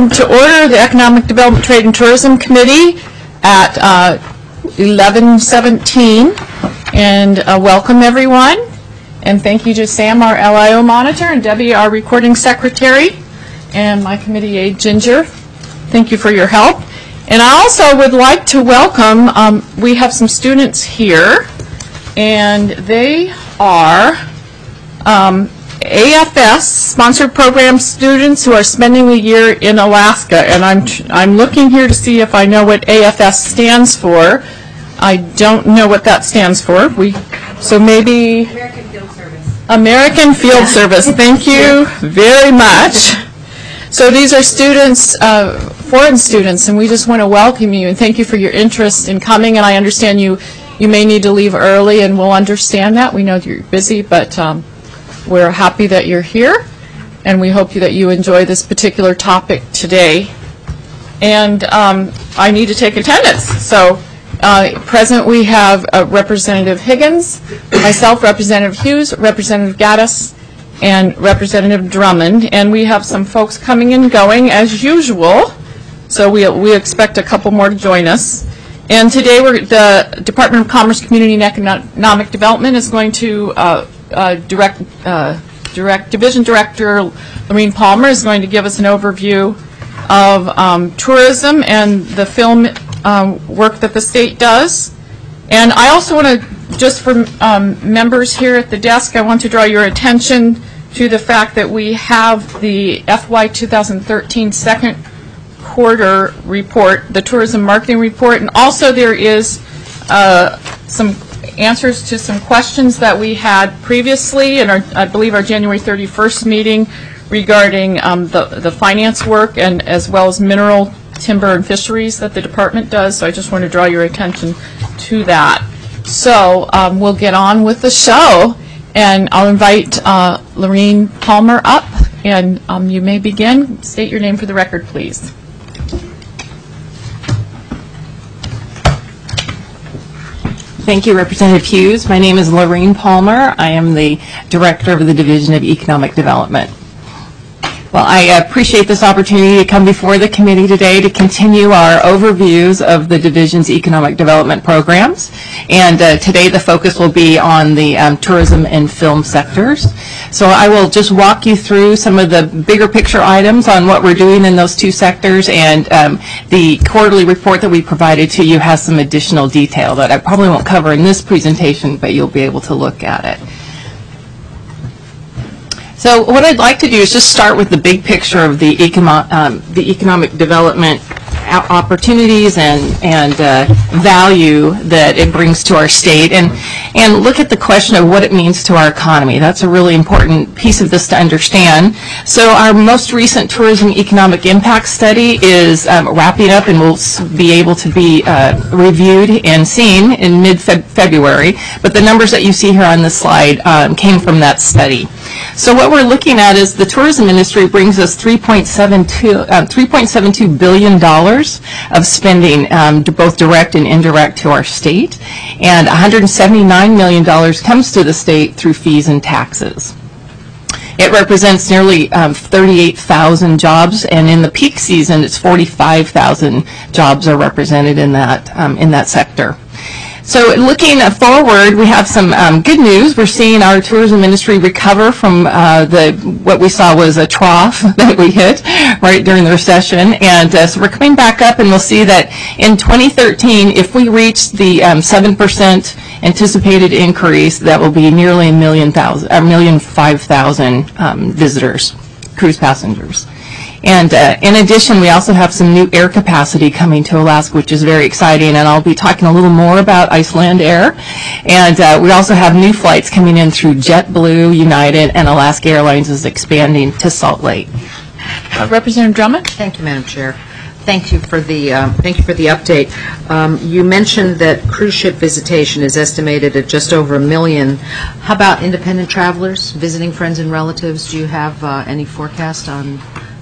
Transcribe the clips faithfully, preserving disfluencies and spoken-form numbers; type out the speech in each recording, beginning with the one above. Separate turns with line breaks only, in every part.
come to order the Economic Development, Trade, and Tourism Committee at uh, eleven seventeen. And uh, welcome, everyone. And thank you to Sam, our L I O monitor, and Debbie, our recording secretary, and my committee aide, Ginger. Thank you for your help. And I also would like to welcome, um, we have some students here, and they are um, A F S sponsored program students who are spending a year in Alaska. And I'm I'm looking here to see if I know what A F S stands for. I don't know what that stands for. We so maybe
American Field Service.
American Field Service. Thank you very much. So these are students, uh, foreign students, and we just want to welcome you and thank you for your interest in coming. And I understand you you may need to leave early, and we'll understand that. We know that you're busy, but um, we're happy that you're here, and we hope that you enjoy this particular topic today. And um, I need to take attendance. So uh, present we have uh, Representative Higgins, myself, Representative Hughes, Representative Gaddis, and Representative Drummond. And we have some folks coming and going as usual. So we, we expect a couple more to join us. And today we're, the Department of Commerce, Community, and Economic Development is going to uh, uh, direct, uh, direct Division Director Lorene Palmer is going to give us an overview of um, tourism and the film um, work that the state does. And I also want to, just for um, members here at the desk, I want to draw your attention to the fact that we have the F Y two thousand thirteen second quarter report, the tourism marketing report, and also there is uh, some answers to some questions that we had previously in our, I believe, our January thirty-first meeting regarding um, the, the finance work and as well as mineral, timber, and fisheries that the department does. So I just want to draw your attention to that. So um, we'll get on with the show, and I'll invite uh, Lorene Palmer up, and um, you may begin. State your name for the record, please.
Thank you, Representative Hughes. My name is Lorene Palmer. I am the Director of the Division of Economic Development. Well, I appreciate this opportunity to come before the committee today to continue our overviews of the division's economic development programs. And uh, today the focus will be on the um, tourism and film sectors. So I will just walk you through some of the bigger picture items on what we're doing in those two sectors, and um, the quarterly report that we provided to you has some additional detail that I probably won't cover in this presentation, but you'll be able to look at it. So what I'd like to do is just start with the big picture of the, econo um, the economic development opportunities and, and uh, value that it brings to our state, and, and look at the question of what it means to our economy. That's a really important piece of this to understand. So our most recent tourism economic impact study is um, wrapping up and will be able to be uh, reviewed and seen in mid-February, but the numbers that you see here on this slide um, came from that study. So what we're looking at is the tourism industry brings us three point seven two billion dollars of spending, um, to both direct and indirect, to our state, and one hundred seventy-nine million dollars comes to the state through fees and taxes. It represents nearly um, thirty-eight thousand jobs, and in the peak season, it's forty-five thousand jobs are represented in that um, in that sector. So looking forward, we have some um, good news. We're seeing our tourism industry recover from uh, the what we saw was a trough that we hit right during the recession. And uh, so we're coming back up, and we'll see that in twenty thirteen, if we reach the um, seven percent anticipated increase, that will be nearly a million thousand, a million five thousand um, visitors, cruise passengers. And uh, in addition, we also have some new air capacity coming to Alaska, which is very exciting, and I'll be talking a little more about Icelandair. And uh, we also have new flights coming in through JetBlue, United, and Alaska Airlines is expanding to Salt Lake.
Uh, Representative Drummond.
Thank you, Madam Chair. Thank you for the uh, thank you for the update. Um, you mentioned that cruise ship visitation is estimated at just over a million. How about independent travelers visiting friends and relatives? Do you have uh, any forecast on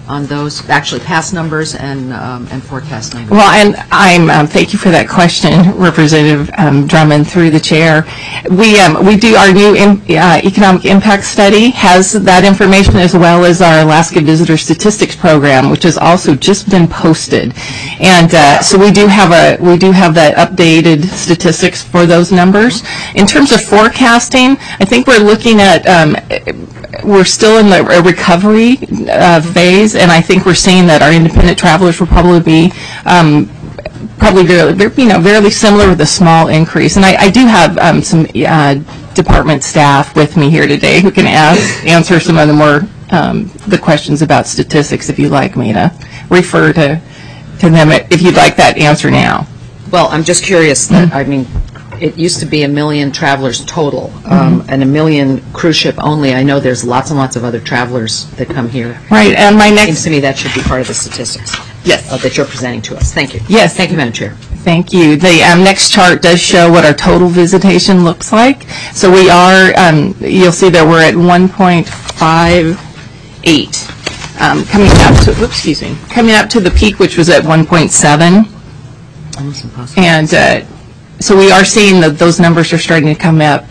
on those, actually past numbers and um, and forecast numbers?
Well, and I'm, um, thank you for that question, Representative um, Drummond, through the chair. We um, we do, our new im- uh, economic impact study has that information, as well as our Alaska Visitor Statistics Program, which has also just been posted. And uh, so we do have a we do have that updated statistics for those numbers. In terms of forecasting, I think we're looking at um, we're still in the recovery uh, phase, and I think we're seeing that our independent travelers will probably be um, probably very, you know, fairly similar with a small increase. And I, I do have um, some uh, department staff with me here today who can ask, answer some of the more um, the questions about statistics, if you'd like me to refer to to them if you'd like that answer now.
Well, I'm just curious that, I mean, it used to be a million travelers total, um, mm-hmm. and a million cruise ship only. I know there's lots and lots of other travelers that come here.
Right, and my next...
Seems to me that should be part of the statistics.
Yes.
Uh, that you're presenting to us. Thank you.
Yes.
Thank you, Madam Chair.
Thank you. The um, next chart does show what our total visitation looks like. So we are, um, you'll see that we're at one point five eight, um, coming up to, oops, excuse me, coming up to the peak, which was at one point seven.
Almost impossible.
And uh, so we are seeing that those numbers are starting to come up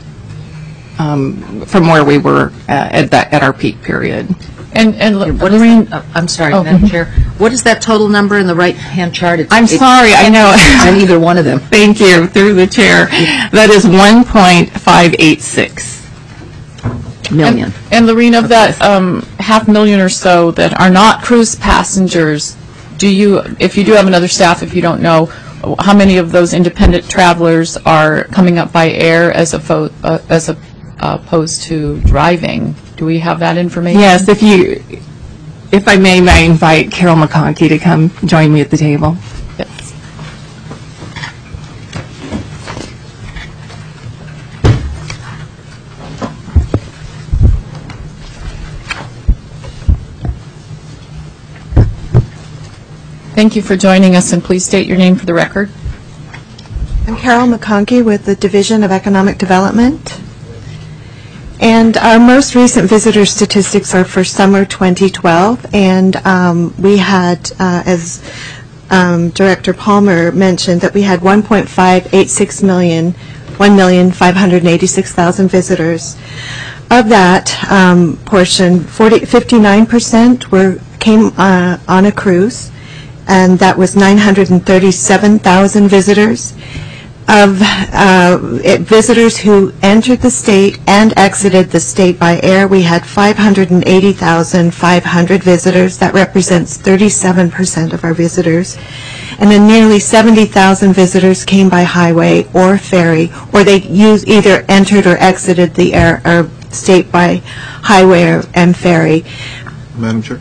um, from where we were uh, at that at our peak period.
And, and
what is
Lorraine,
that? Oh, I'm sorry,
oh,
Madam
mm-hmm.
Chair. What is that total number in the right-hand chart? It's,
I'm
it,
sorry, I know.
On either one of them.
Thank you, through the chair. That is one point five eight six
million.
And, and Lorraine, of that um, half million or so that are not cruise passengers, do you, if you do have another staff, if you don't know, how many of those independent travelers are coming up by air as, a fo- uh, as a, uh, opposed to driving? Do we have that information?
Yes, if you, if I may, may I invite Carol McConkey to come join me at the table.
Yes. Thank you for joining us, and please state your name for the record.
I'm Carol McConkey with the Division of Economic Development. And our most recent visitor statistics are for summer twenty twelve, and um, we had, uh, as um, Director Palmer mentioned, that we had one point five eight six million, one million five hundred eighty-six thousand visitors. Of that um, portion, fifty-nine percent were came uh, on a cruise, and that was nine hundred thirty-seven thousand visitors. Of uh, it, visitors who entered the state and exited the state by air, we had five hundred eighty thousand five hundred visitors. That represents thirty-seven percent of our visitors. And then nearly seventy thousand visitors came by highway or ferry, or they used, either entered or exited the air or state by highway or, and ferry.
Madam Chair?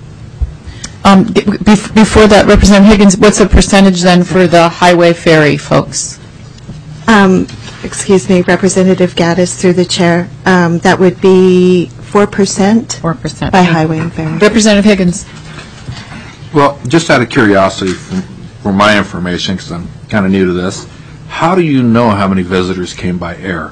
Um, bef- before that, Representative Higgins, what's the percentage then for the highway ferry folks?
Um, excuse me, Representative Gaddis, through the chair. Um, that would be four percent.
four percent.
By highway and ferry.
Representative Higgins.
Well, just out of curiosity, from, for my information, because I'm kind of new to this, how do you know how many visitors came by air?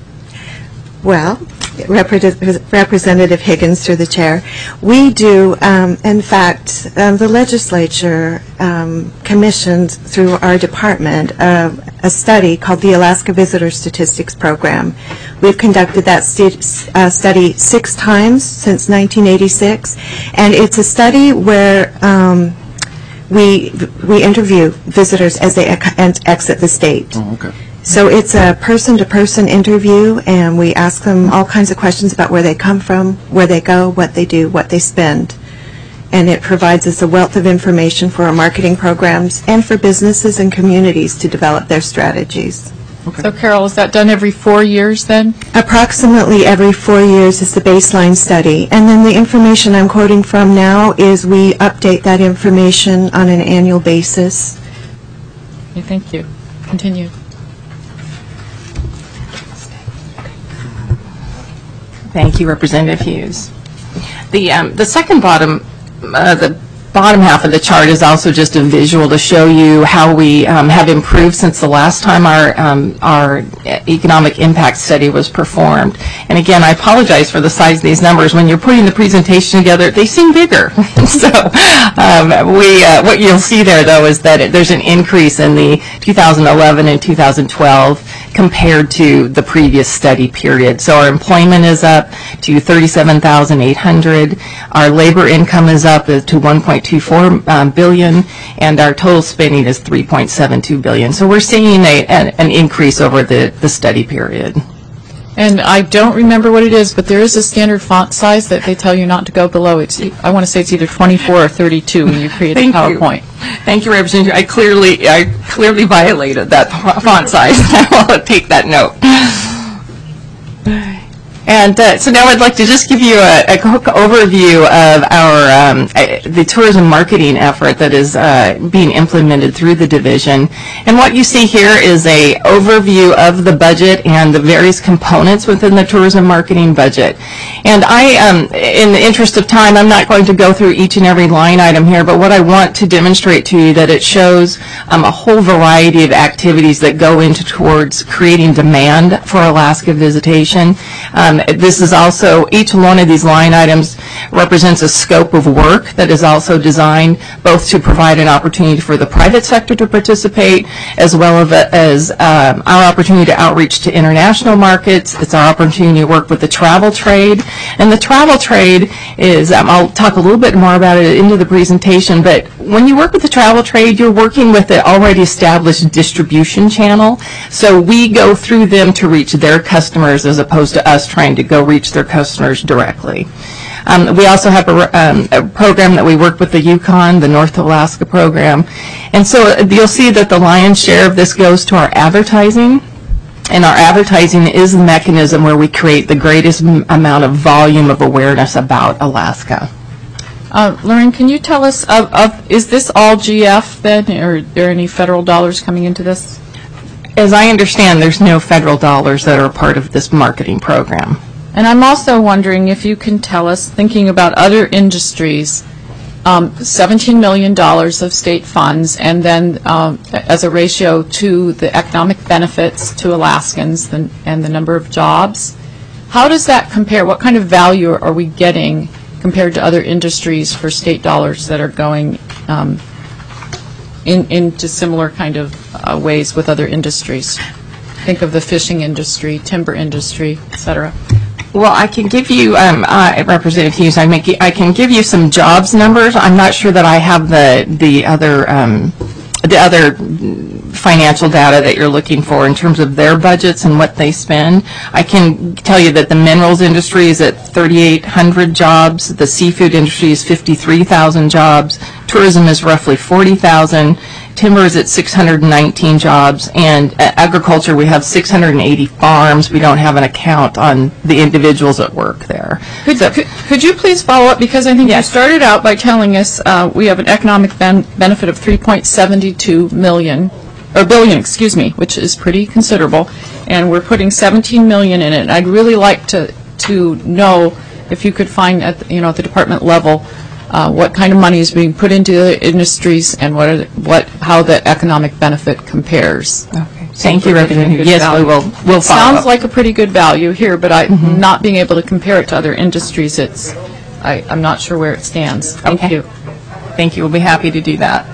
Well, Repre- Representative Higgins, through the chair, we do, um, in fact, um, the legislature um, commissioned through our department uh, a study called the Alaska Visitor Statistics Program. We've conducted that st- uh, study six times since nineteen eighty-six, and it's a study where um, we we interview visitors as they ex- exit the state.
Oh, okay.
So it's a person-to-person interview, and we ask them all kinds of questions about where they come from, where they go, what they do, what they spend. And it provides us a wealth of information for our marketing programs and for businesses and communities to develop their strategies.
Okay.
So, Carol, is that done every four years then?
Approximately every four years is the baseline study. And then the information I'm quoting from now is we update that information on an annual basis.
Okay, thank you. Continue.
Thank you, Representative Hughes. The um, the second bottom, uh, the bottom half of the chart is also just a visual to show you how we um, have improved since the last time our um, our economic impact study was performed. And again, I apologize for the size of these numbers. When you're putting the presentation together, they seem bigger. So um, we uh, what you'll see there, though, is that it, there's an increase in the two thousand eleven and two thousand twelve compared to the previous study period. So our employment is up to thirty-seven thousand eight hundred. Our labor income is up to one point two four um, billion, and our total spending is three point seven two billion. So we're seeing a, an, an increase over the, the study period.
And I don't remember what it is, but there is a standard font size that they tell you not to go below. It's, I want to say it's either twenty-four or thirty-two when you create a PowerPoint.
You. Thank you, Representative. I clearly, I clearly violated that font size. I will take that note. And uh, so now I'd like to just give you a, a quick overview of our um, uh, the tourism marketing effort that is uh, being implemented through the division. And what you see here is a overview of the budget and the various components within the tourism marketing budget. And I, um, in the interest of time, I'm not going to go through each and every line item here, but what I want to demonstrate to you that it shows um, a whole variety of activities that go into towards creating demand for Alaska visitation. Um, This is also, each one of these line items represents a scope of work that is also designed both to provide an opportunity for the private sector to participate, as well as um, our opportunity to outreach to international markets. It's our opportunity to work with the travel trade. And the travel trade is, um, I'll talk a little bit more about it into the presentation, but when you work with the travel trade, you're working with an already established distribution channel. So we go through them to reach their customers as opposed to us trying to go reach their customers directly. Um, we also have a, um, a program that we work with the Yukon, the North Alaska program. And so you'll see that the lion's share of this goes to our advertising. And our advertising is the mechanism where we create the greatest m amount of volume of awareness about Alaska.
Uh, Lauren, can you tell us, of, of, is this all G F then, or are there any federal dollars coming into this?
As I understand, there's no federal dollars that are part of this marketing program.
And I'm also wondering if you can tell us, thinking about other industries, um, seventeen million dollars of state funds, and then um, as a ratio to the economic benefits to Alaskans the, and the number of jobs, how does that compare? What kind of value are we getting compared to other industries for state dollars that are going um, in, into similar kind of uh, ways with other industries? Think of the fishing industry, timber industry, et cetera.
Well, I can give you, um, uh, Representative Hughes, I, make, I can give you some jobs numbers. I'm not sure that I have the the other um, the other financial data that you're looking for in terms of their budgets and what they spend. I can tell you that the minerals industry is at thirty-eight hundred jobs. The seafood industry is fifty-three thousand jobs. Tourism is roughly forty thousand. Timber is at six hundred nineteen jobs, and at agriculture we have six hundred eighty farms. We don't have an account on the individuals that work there.
Could,
so,
could, could you please follow up, because I think yes. you started out by telling us uh, we have an economic ben benefit of three point seven two million, or billion, excuse me, which is pretty considerable, and we're putting seventeen million in it. And I'd really like to to know if you could find at the, you know at the department level Uh, what kind of money is being put into the industries, and what, are the, what, how the economic benefit compares.
Okay. Thank you, Representative. Yes, value. we will. We'll
it sounds
up.
like a pretty good value here, but I, mm-hmm. not being able to compare it to other industries, it's, I, I'm not sure where it stands. Thank
okay.
you.
Thank you. We'll be happy to do that.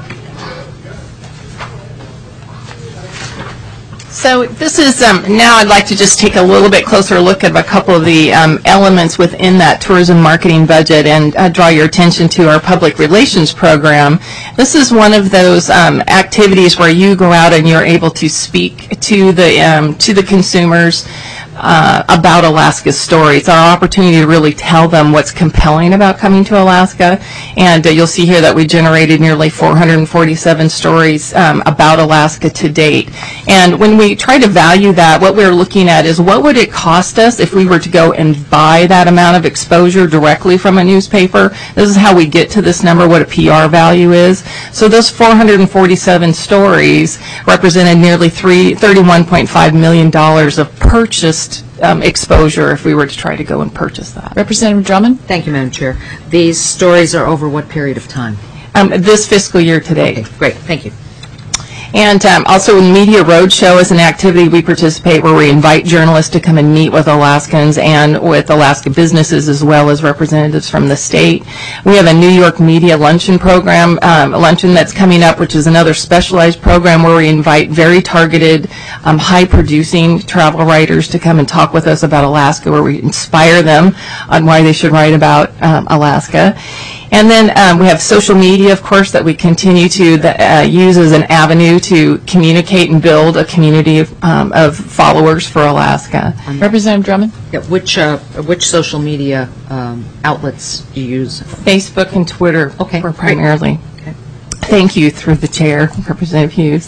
So this is, um, now I'd like to just take a little bit closer look at a couple of the um, elements within that tourism marketing budget and uh, draw your attention to our public relations program. This is one of those um, activities where you go out and you're able to speak to the, um, to the consumers Uh, about Alaska's story. It's our opportunity to really tell them what's compelling about coming to Alaska. And uh, you'll see here that we generated nearly four hundred forty-seven stories um, about Alaska to date. And when we try to value that, what we're looking at is what would it cost us if we were to go and buy that amount of exposure directly from a newspaper. This is how we get to this number, what a P R value is. So those four hundred forty-seven stories represented nearly thirty-one point five million dollars of purchased Um, exposure if we were to try to go and purchase that.
Representative Drummond?
Thank you, Madam Chair. These stories are over what period of time?
Um, this fiscal year to date.
Okay, great, thank you.
And um, also in Media Roadshow is an activity we participate where we invite journalists to come and meet with Alaskans and with Alaska businesses as well as representatives from the state. We have a New York Media Luncheon program, um, a luncheon that's coming up, which is another specialized program where we invite very targeted, um, high-producing travel writers to come and talk with us about Alaska, where we inspire them on why they should write about um, Alaska. And then um, we have social media, of course, that we continue to the, uh, use as an avenue to communicate and build a community of, um, of followers for Alaska.
Representative Drummond?
Yeah, which, uh, which social media um, outlets do you use?
Facebook and Twitter
Okay,
were
great.
primarily.
Okay.
Thank you, through the chair, Representative Hughes.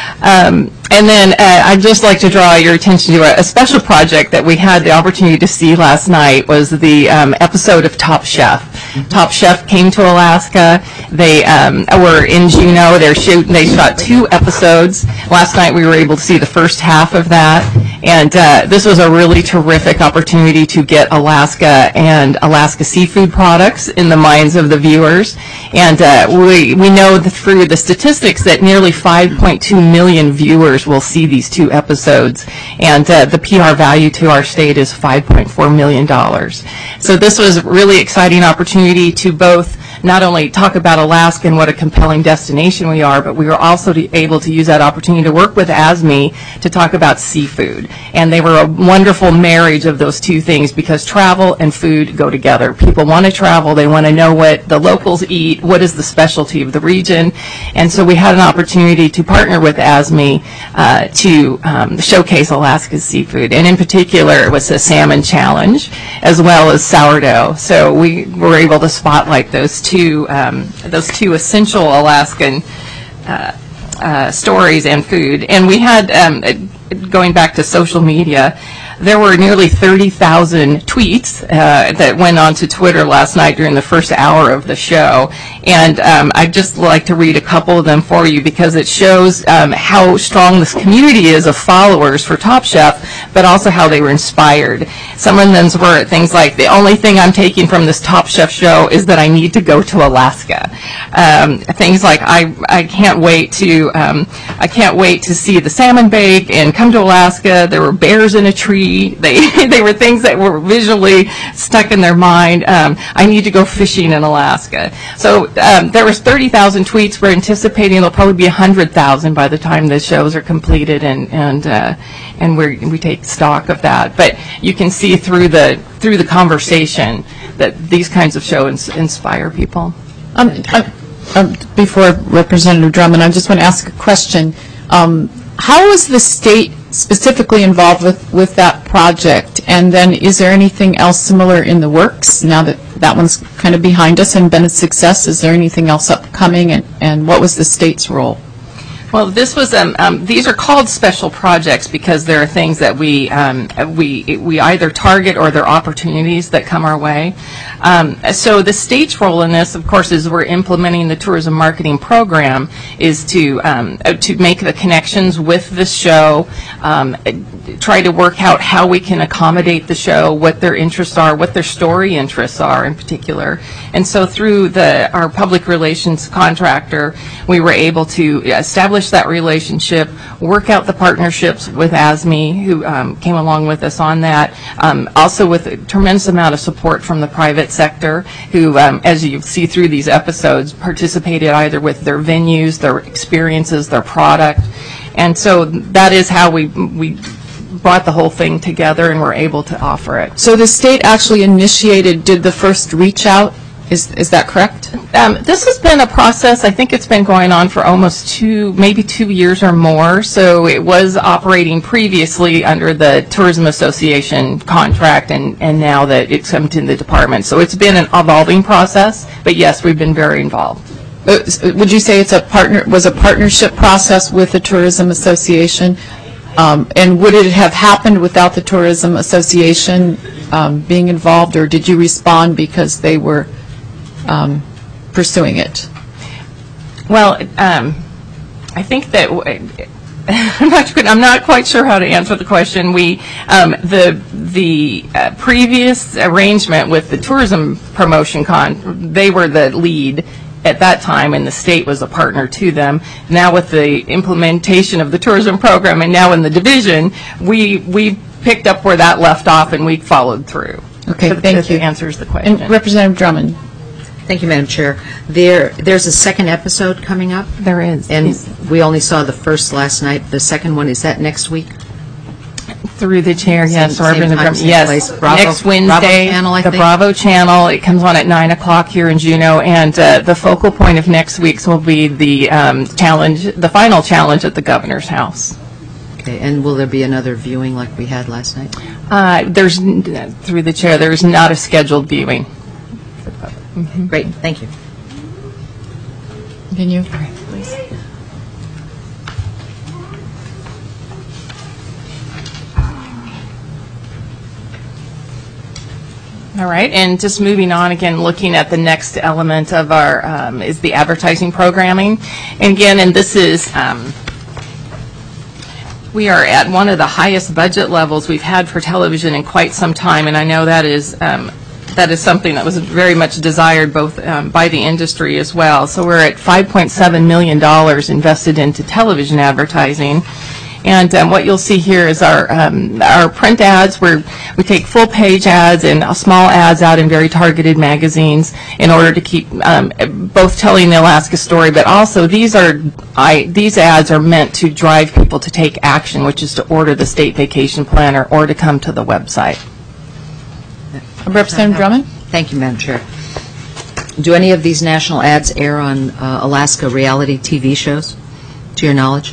Um, and then uh, I'd just like to draw your attention to a, a special project that we had the opportunity to see last night was the um, episode of Top Chef. Mm-hmm. Top Chef came to Alaska. They um, were in Juneau. They're shoot, they shot two episodes. Last night we were able to see the first half of that. And uh, this was a really terrific opportunity to get Alaska and Alaska seafood products in the minds of the viewers. And uh, we, we know that through the statistics that nearly five point two million viewers will see these two episodes. And uh, the P R value to our state is five point four million dollars. So this was a really exciting opportunity to both not only talk about Alaska and what a compelling destination we are, but we were also to, able to use that opportunity to work with A S M E to talk about seafood. And they were a wonderful marriage of those two things because travel and food go together. People want to travel. They want to know what the locals eat, what is the specialty of the region. And so we had an opportunity to partner with A S M E uh, to um, showcase Alaska's seafood. And in particular, it was a salmon challenge as well as sourdough. So we were able to spotlight those two Two, um, those two essential Alaskan uh, uh, stories and food. And we had, um, going back to social media, there were nearly thirty thousand tweets uh, that went onto Twitter last night during the first hour of the show. And um, I'd just like to read a couple of them for you because it shows um, how strong this community is of followers for Top Chef, but also how they were inspired. Some of them were things like, the only thing I'm taking from this Top Chef show is that I need to go to Alaska. Um, things like, I, I can't wait to um, I can't wait to see the salmon bake and come to Alaska. There were bears in a tree. They they were things that were visually stuck in their mind. Um, I need to go fishing in Alaska. So um, there was thirty thousand tweets. We're anticipating there'll probably be one hundred thousand by the time the shows are completed and and uh, and we we take stock of that. But you can see through the through the conversation that these kinds of shows inspire people.
Um, uh, um, before Representative Drummond, I just want to ask a question. Um, how was the state specifically involved with, with that project? And then is there anything else similar in the works now that that one's kind of behind us and been a success? Is there anything else upcoming, and, and what was the state's role?
Well, this was um, um, these are called special projects because there are things that we um, we we either target or there are opportunities that come our way. Um, so the state's role in this, of course, is we're implementing the tourism marketing program, is to um, to make the connections with the show, um, try to work out how we can accommodate the show, what their interests are, what their story interests are in particular. And so through the our public relations contractor, we were able to establish that relationship, work out the partnerships with A S M E, who um, came along with us on that, um, also with a tremendous amount of support from the private sector, who, um, as you see through these episodes, participated either with their venues, their experiences, their product. And so that is how we we brought the whole thing together and were able to offer it.
So the state actually initiated, did the first reach out? Is, is that correct?
Um, this has been a process. I think it's been going on for almost two, maybe two years or more. So it was operating previously under the Tourism Association contract, and, and now that it's come to the department. So it's been an evolving process, but yes, we've been very involved.
Uh, would you say it's a partner, was a partnership process with the Tourism Association? Um, and would it have happened without the Tourism Association um, being involved, or did you respond because they were Um, pursuing it?
Well, um, I think that w I'm not I'm not quite sure how to answer the question. We um, the the uh, previous arrangement with the tourism promotion con, they were the lead at that time, and the state was a partner to them. Now with the implementation of the tourism program and now in the division, we we picked up where that left off and we followed through.
Okay,
If-
thank
if
you.
it answers the question.
And Representative Drummond.
Thank you, Madam Chair. There, there's a second episode coming up,
There is.
and we only saw the first last night. The second one, is that next week?
Through the chair, yes.
Same-
Representative
same time,
Drummond.
same
Yes,
place. Bravo-
next
Bravo
Wednesday,
channel, I
the
think?
Bravo channel. It comes on at nine o'clock here in Juneau, and uh, the focal point of next week's will be the um, challenge, the final challenge at the governor's house.
Okay, and will there be another viewing like we had last night?
Uh, there's, n- through the chair, there's not a scheduled viewing.
Great, thank you.
Continue, please.
All right, and just moving on again, looking at the next element of our, um, is the advertising programming. And again, and this is, um, we are at one of the highest budget levels we've had for television in quite some time, and I know that is, um, that is something that was very much desired both um, by the industry as well. So we're at five point seven million dollars invested into television advertising. And um, what you'll see here is our um, our print ads, where we take full page ads and uh, small ads out in very targeted magazines in order to keep um, both telling the Alaska story, but also these are I these ads are meant to drive people to take action, which is to order the state vacation planner or to come to the website.
Representative Drummond?
Thank you, Madam Chair. Do any of these national ads air on uh, Alaska reality T V shows, to your knowledge?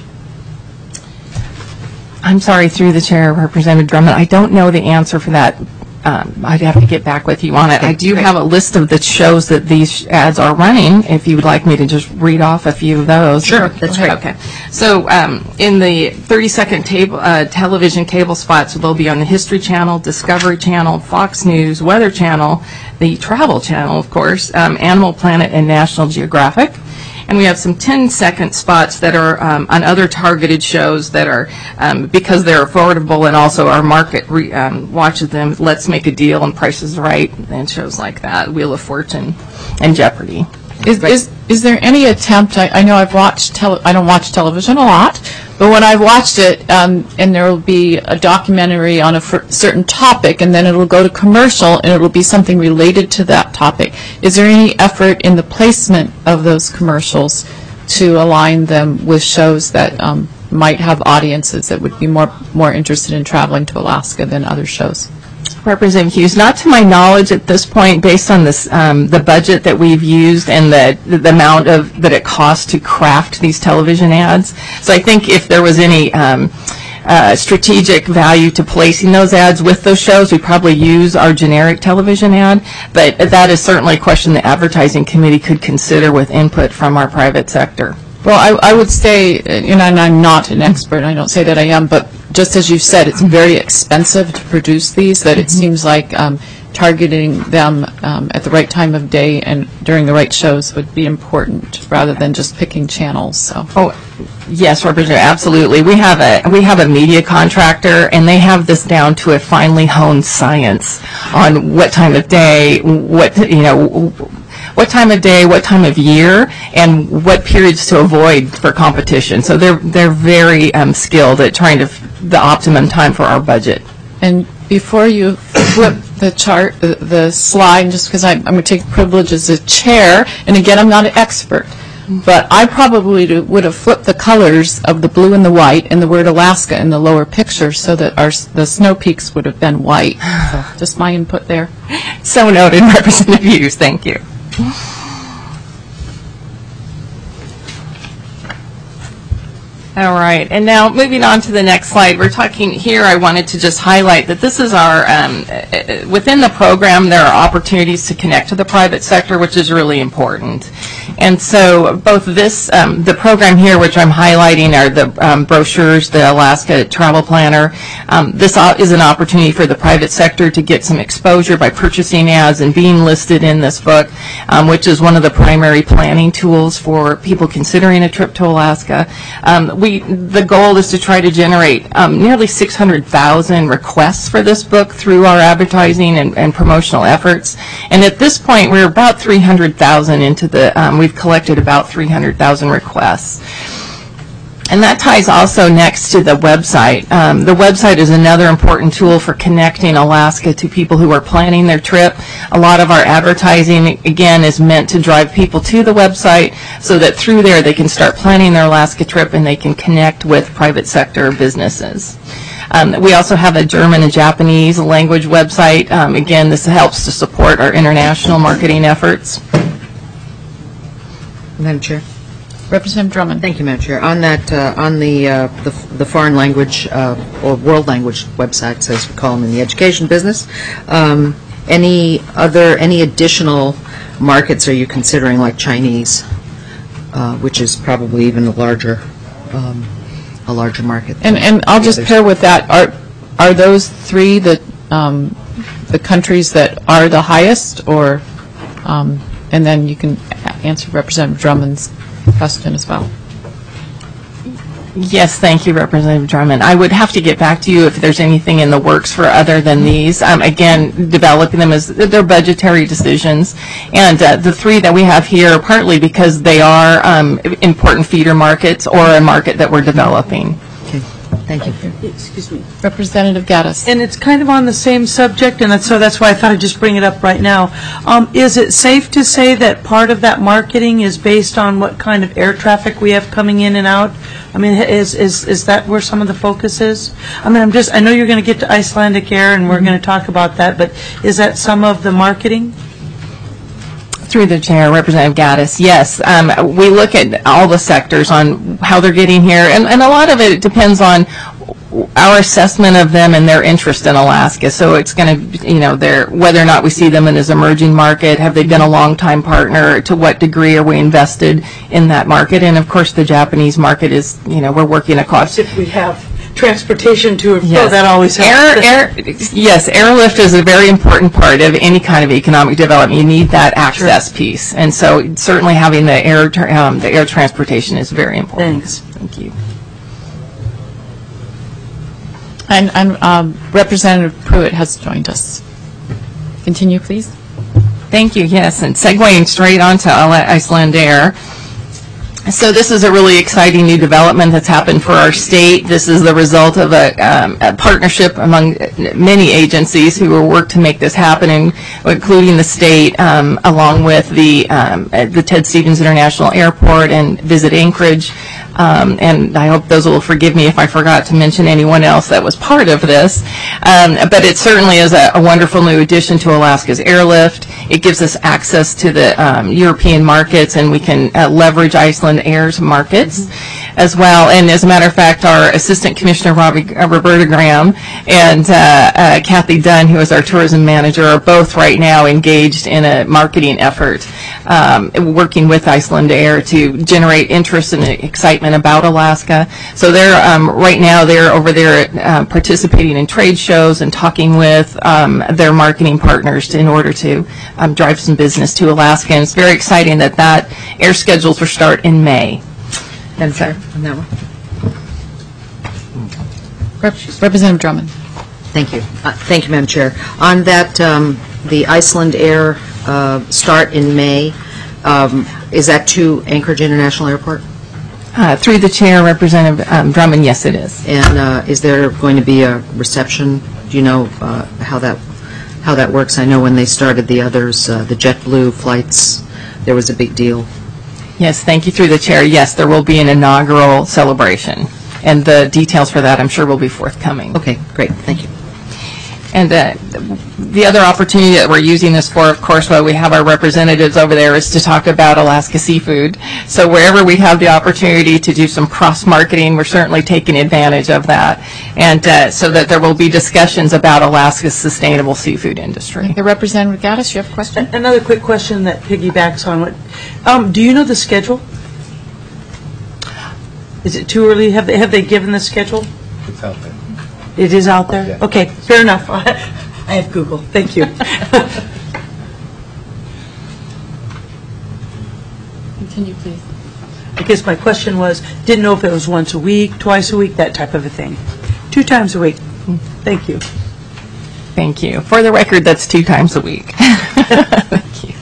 I'm sorry, through the chair, Representative Drummond, I don't know the answer for that. Um, I'd have to get back with you on it. I do have a list of the shows that these ads are running, if you would like me to just read off a few of those.
Sure, that's great.
Okay. So um, in the thirty-second table, uh, television cable spots, they'll be on the History Channel, Discovery Channel, Fox News, Weather Channel, the Travel Channel, of course, um, Animal Planet, and National Geographic. And we have some ten-second spots that are um, on other targeted shows that are, um, because they're affordable and also our market re, um, watches them, Let's Make a Deal and Price is Right, and shows like that, Wheel of Fortune, and Jeopardy.
Is, is, is there any attempt, I, I know I've watched, tele, I don't watch television a lot, but when I've watched it, um, and there will be a documentary on a f- certain topic, and then it'll go to commercial, and it'll be something related to that topic. Is there any effort in the placement of those commercials to align them with shows that um, might have audiences that would be more, more interested in traveling to Alaska than other shows?
Representative Hughes, not to my knowledge at this point, based on this, um, the budget that we've used and the, the amount of that it costs to craft these television ads. So I think if there was any um, uh, strategic value to placing those ads with those shows, we'd probably use our generic television ad. But that is certainly a question the advertising committee could consider with input from our private sector.
Well, I, I would say, uh, you know, and I'm not an expert, I don't say that I am, but just as you've said, it's very expensive to produce these, that it seems like um, targeting them um, at the right time of day and during the right shows would be important, rather than just picking channels, so.
Oh, yes, Representative, absolutely. We have a we have a media contractor, and they have this down to a finely honed science on what time of day, what, you know, what time of day, what time of year, and what periods to avoid for competition. So they're they're very um, skilled at trying to f- the optimum time for our budget.
And before you flip the chart, the, the slide, just because I'm, I'm going to take the privilege as a chair, and again, I'm not an expert, but I probably do, would have flipped the colors of the blue and the white and the word Alaska in the lower picture so that our the snow peaks would have been white. So just my input there.
So noted, Representative Hughes. Thank you. All right, and now moving on to the next slide, we're talking here, I wanted to just highlight that this is our, um, uh, within the program, there are opportunities to connect to the private sector, which is really important. And so both this, um, the program here, which I'm highlighting, are the um, brochures, the Alaska Travel Planner. Um, this is an opportunity for the private sector to get some exposure by purchasing ads and being listed in this book, um, which is one of the primary planning tools for people considering a trip to Alaska. Um, we we, the goal is to try to generate um, nearly six hundred thousand requests for this book through our advertising and, and promotional efforts. And at this point, we're about three hundred thousand into the, um, we've collected about three hundred thousand requests. And that ties also next to the website. Um, the website is another important tool for connecting Alaska to people who are planning their trip. A lot of our advertising, again, is meant to drive people to the website so that through there they can start planning their Alaska trip and they can connect with private sector businesses. Um, we also have a German and Japanese language website. Um, again, this helps to support our international marketing efforts.
Madam Chair.
Representative Drummond.
Thank you, Madam Chair. On that, uh, on the, uh, the the foreign language uh, or world language websites, as we call them in the education business, um, any other, any additional markets are you considering, like Chinese, uh, which is probably even a larger, um, a larger market?
And and I'll just
others?
pair with that. Are are those three the um, the countries that are the highest, or um, and then you can a- answer Representative Drummond's question as well.
Yes, thank you, Representative Drummond. I would have to get back to you if there's anything in the works for other than these. Um, again, developing them as they're budgetary decisions. And uh, the three that we have here are partly because they are um, important feeder markets or a market that we're developing.
Okay, thank you.
Excuse me.
Representative Gaddis.
And it's kind of on the same subject, and that's, so that's why I thought I'd just bring it up right now. Um, is it safe to say that part of that marketing is based on what kind of air traffic we have coming in and out? I mean, is is is that where some of the focus is? I mean, I'm just, I know you're going to get to Icelandic Air, and we're going to talk about that, but is that some of the marketing?
Through the chair, Representative Gaddis, yes. Um, we look at all the sectors on how they're getting here, and, and a lot of it depends on our assessment of them and their interest in Alaska. So it's going to, you know, their, whether or not we see them in as emerging market, have they been a long-time partner, to what degree are we invested in that market, and of course the Japanese market is, you know, we're working across.
If we have transportation to and fro,
Yes.
that always helps.
Air, air, yes, airlift is a very important part of any kind of economic development. You need that access piece, and so certainly having the air tra- um, the air transportation is very important.
Thanks.
Thank you.
And, and um, Representative Pruitt has joined us. Continue, please.
Thank you. Yes, and segueing straight onto Icelandair. So this is a really exciting new development that's happened for our state. This is the result of a, um, a partnership among many agencies who will work to make this happen, including the state, um, along with the um, the Ted Stevens International Airport and Visit Anchorage. Um, and I hope those will forgive me if I forgot to mention anyone else that was part of this. Um, but it certainly is a, a wonderful new addition to Alaska's airlift. It gives us access to the um, European markets, and we can uh, leverage Iceland Air's markets mm-hmm. as well. And as a matter of fact, our Assistant Commissioner Robbie, uh, Roberta Graham and uh, uh, Kathy Dunn, who is our tourism manager, are both right now engaged in a marketing effort, um, working with Iceland Air to generate interest and excitement about Alaska. So they're um, right now they're over there uh, participating in trade shows and talking with um, their marketing partners to, in order to um, drive some business to Alaska. And it's very exciting that that air schedules will start in May.
Madam Chair, on that one.
Rep- Representative Drummond.
Thank you. Uh, Thank you, Madam Chair. On that, um, the Iceland Air uh, start in May, um, is that to Anchorage International Airport?
Uh, through the chair, Representative um, Drummond, yes, it is.
And uh, is there going to be a reception? Do you know uh, how that how that works? I know when they started the others, uh, the JetBlue flights, there was a big deal.
Yes, thank you. Through the chair, yes, there will be an inaugural celebration, and the details for that, I'm sure, will be forthcoming.
Okay, great. Thank you.
And uh, the other opportunity that we're using this for, of course, while we have our representatives over there, is to talk about Alaska seafood. So wherever we have the opportunity to do some cross-marketing, we're certainly taking advantage of that, and uh, so that there will be discussions about Alaska's sustainable seafood industry.
The Representative Gaddis, you have a question?
Another quick question that piggybacks on what, um, do you know the schedule? Is it too early? Have they, have they given the schedule?
It's out there.
It is out there?
Yeah.
Okay, fair enough. I have Google. Thank you.
Continue, please.
I guess my question was, didn't know if it was once a week, twice a week, that type of a thing. Two times a week. Thank you.
Thank you. For the record, that's two times a week. Thank you.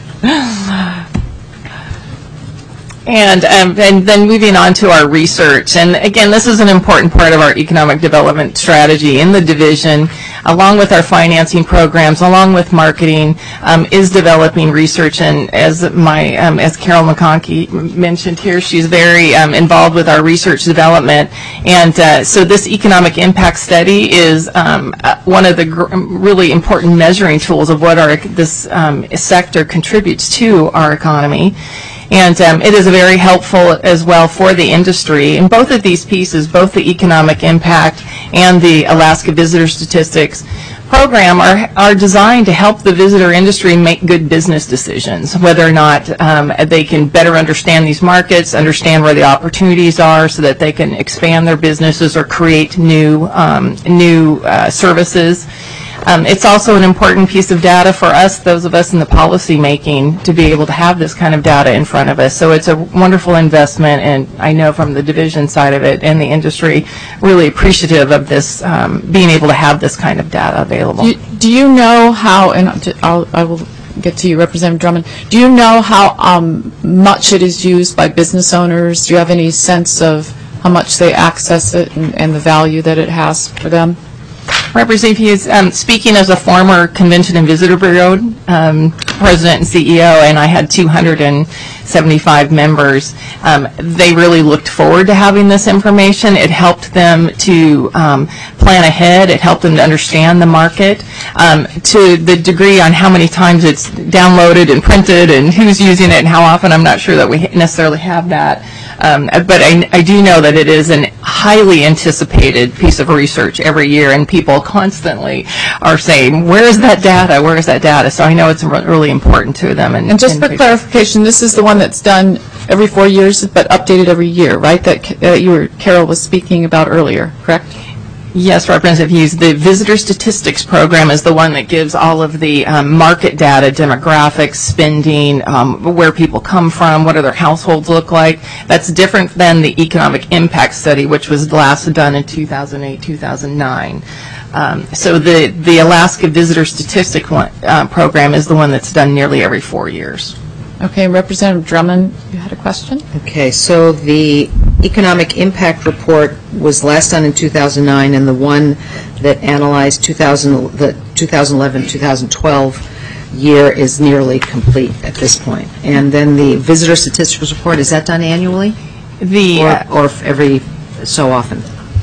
And, um, and then moving on to our research. And again, this is an important part of our economic development strategy in the division, along with our financing programs, along with marketing, um, is developing research. And as my, um, as Carol McConkey mentioned here, she's very um, involved with our research development. And uh, so this economic impact study is um, uh, one of the gr really important measuring tools of what our this um, sector contributes to our economy. And um, it is very helpful as well for the industry. And both of these pieces, both the economic impact and the Alaska Visitor Statistics program, are, are designed to help the visitor industry make good business decisions, whether or not um, they can better understand these markets, understand where the opportunities are so that they can expand their businesses or create new, um, new uh, services. Um, it's also an important piece of data for us, those of us in the policy making, to be able to have this kind of data in front of us. So it's a wonderful investment, and I know from the division side of it and the industry, really appreciative of this, um, being able to have this kind of data available.
Do you, do you know how, and I'll, I will get to you, Representative Drummond, do you know how um, much it is used by business owners? Do you have any sense of how much they access it and, and the value that it has for them?
Representative Hughes, um, speaking as a former Convention and Visitor Bureau um, president and C E O, and I had two hundred seventy-five members, um, they really looked forward to having this information. It helped them to um, plan ahead. It helped them to understand the market. Um, to the degree on how many times it's downloaded and printed and who's using it and how often, I'm not sure that we necessarily have that. Um, but I, I do know that it is a highly anticipated piece of research every year, and people constantly are saying, where is that data? Where is that data? So I know it's really important to them. And,
and just
and
for clarification, this is the one that's done every four years but updated every year, right? That uh, you were, Carol was speaking about earlier, correct?
Yes, Representative Hughes. The Visitor Statistics Program is the one that gives all of the um, market data, demographics, spending, um, where people come from, what do their households look like. That's different than the Economic Impact Study, which was last done in two thousand eight, two thousand nine. Um, so the, the Alaska Visitor Statistics one, uh, Program is the one that's done nearly every four years.
Okay, Representative Drummond, you had a question?
Okay, so the Economic Impact Report was last done in two thousand nine, and the one that analyzed two thousand, the twenty eleven two thousand twelve year is nearly complete at this point. And then the Visitor Statistics Report, is that done annually?
The,
or,
uh,
or every so often?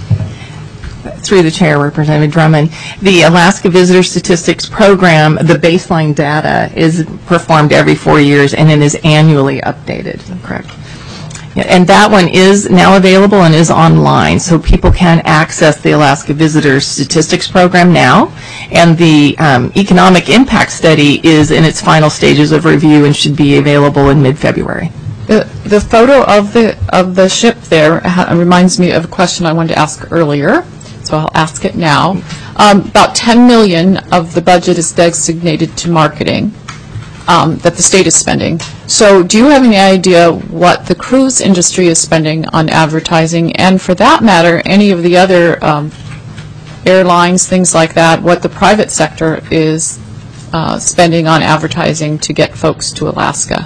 Through the chair, Representative Drummond, the Alaska Visitor Statistics Program, the baseline data is performed every four years and it is annually updated. Correct. Yeah, and that one is now available and is online, so people can access the Alaska Visitor Statistics Program now. And the um, Economic Impact Study is in its final stages of review and should be available in mid-February.
The, the photo of the of the ship there ha reminds me of a question I wanted to ask earlier, so I'll ask it now. Um, about ten million dollars of the budget is designated to marketing um, that the state is spending. So do you have any idea what the cruise industry is spending on advertising, and for that matter, any of the other um, airlines, things like that, what the private sector is uh, spending on advertising to get folks to Alaska?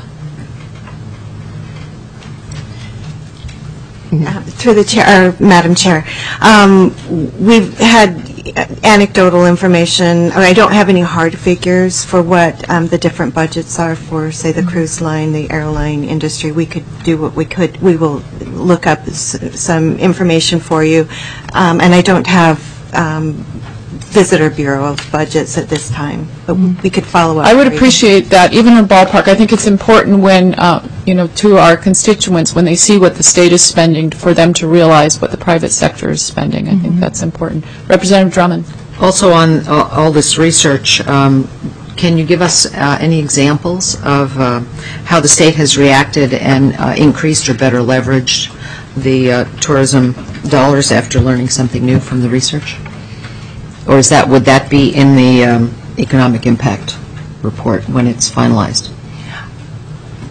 Uh, through the chair, or Madam Chair, um, we've had anecdotal information. I, mean, I don't have any hard figures for what um, the different budgets are for, say, the cruise line, the airline industry. We could do what we could. We will look up s some information for you, um, and I don't have um, Visitor Bureau budgets at this time, but we could follow up.
I would appreciate that, even in ballpark. I think it's important when, uh, you know, to our constituents, when they see what the state is spending, for them to realize what the private sector is spending. I mm-hmm. think that's important. Representative Drummond.
Also on uh, all this research, um, can you give us uh, any examples of uh, how the state has reacted and uh, increased or better leveraged the uh, tourism dollars after learning something new from the research? Or is that, would that be in the um, economic impact report when it's finalized?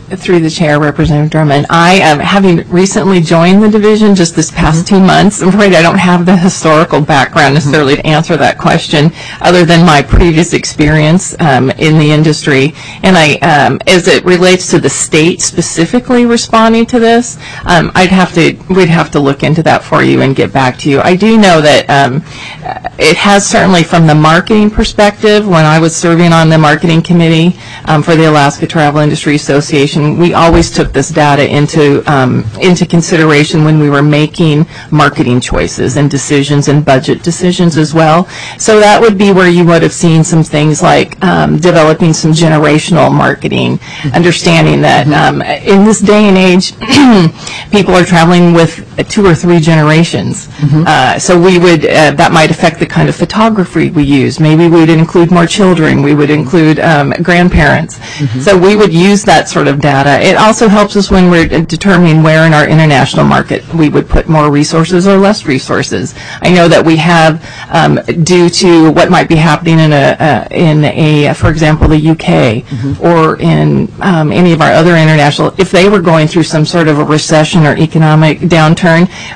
Through the chair, Representative Drummond. I am having recently joined the division just this past two months. I'm afraid I don't have the historical background necessarily to answer that question, other than my previous experience um, in the industry. And I, um, as it relates to the state specifically responding to this, um, I'd have to, we'd have to look into that for you and get back to you. I do know that um, it has certainly, from the marketing perspective, when I was serving on the marketing committee um, for the Alaska Travel Industry Association, we always took this data into um, into consideration when we were making marketing choices and decisions and budget decisions as well. So that would be where you would have seen some things like um, developing some generational marketing, understanding that um, in this day and age, people are traveling with two or three generations. Uh, so we would, uh, that might affect the kind of photography we use. Maybe we would include more children. We would include um, grandparents. So we would use that sort of data. It also helps us when we're determining where in our international market we would put more resources or less resources. I know that we have, um, due to what might be happening in a, uh, in a, for example, the U K mm-hmm. or in um, any of our other international, if they were going through some sort of a recession or economic downturn,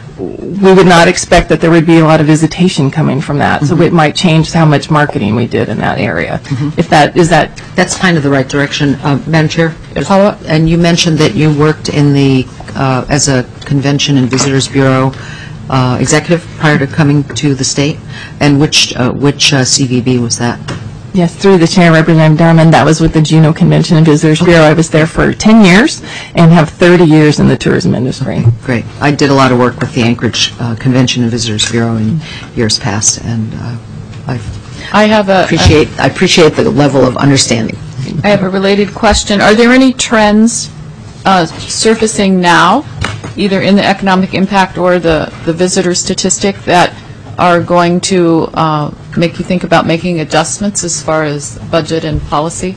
we would not expect that there would be a lot of visitation coming from that. Mm-hmm. So it might change how much marketing we did in that area. Mm-hmm. If that is that,
that's kind of the right direction, uh, Madam Chair.
Follow up.
And you mentioned that you worked in the uh, as a Convention and Visitors Bureau uh, executive prior to coming to the state. And which uh, which uh, C V B was that?
Yes, through the chair, Representative Drummond. That was with the Juneau Convention and Visitors Bureau. I was there for ten years and have thirty years in the tourism industry.
Great. I did a lot of work with the Anchorage uh, Convention and Visitors Bureau in years past, and uh, I've
I have a
appreciate I appreciate the level of understanding.
I have a related question. Are there any trends uh, surfacing now, either in the economic impact or the the visitor statistic, that are going to uh, make you think about making adjustments as far as budget and policy?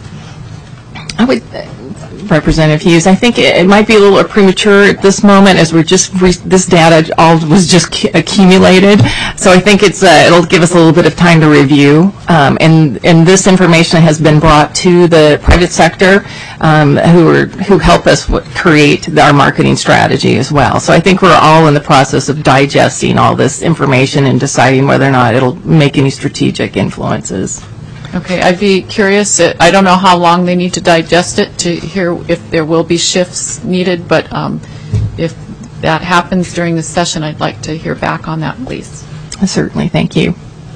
I would, uh, Representative Hughes, I think it, it might be a little premature at this moment, as we're just re this data all was just accumulated. So I think it's uh, it'll give us a little bit of time to review. Um, and and this information has been brought to the private sector, um, who are who help us w create our marketing strategy as well. So I think we're all in the process of digesting all this information and deciding whether or not it'll make any strategic influences.
Okay, I'd be curious. uh, I don't know how long they need to digest it to hear if there will be shifts needed, but um, if that happens during the session, I'd like to hear back on that, please.
Certainly, thank you.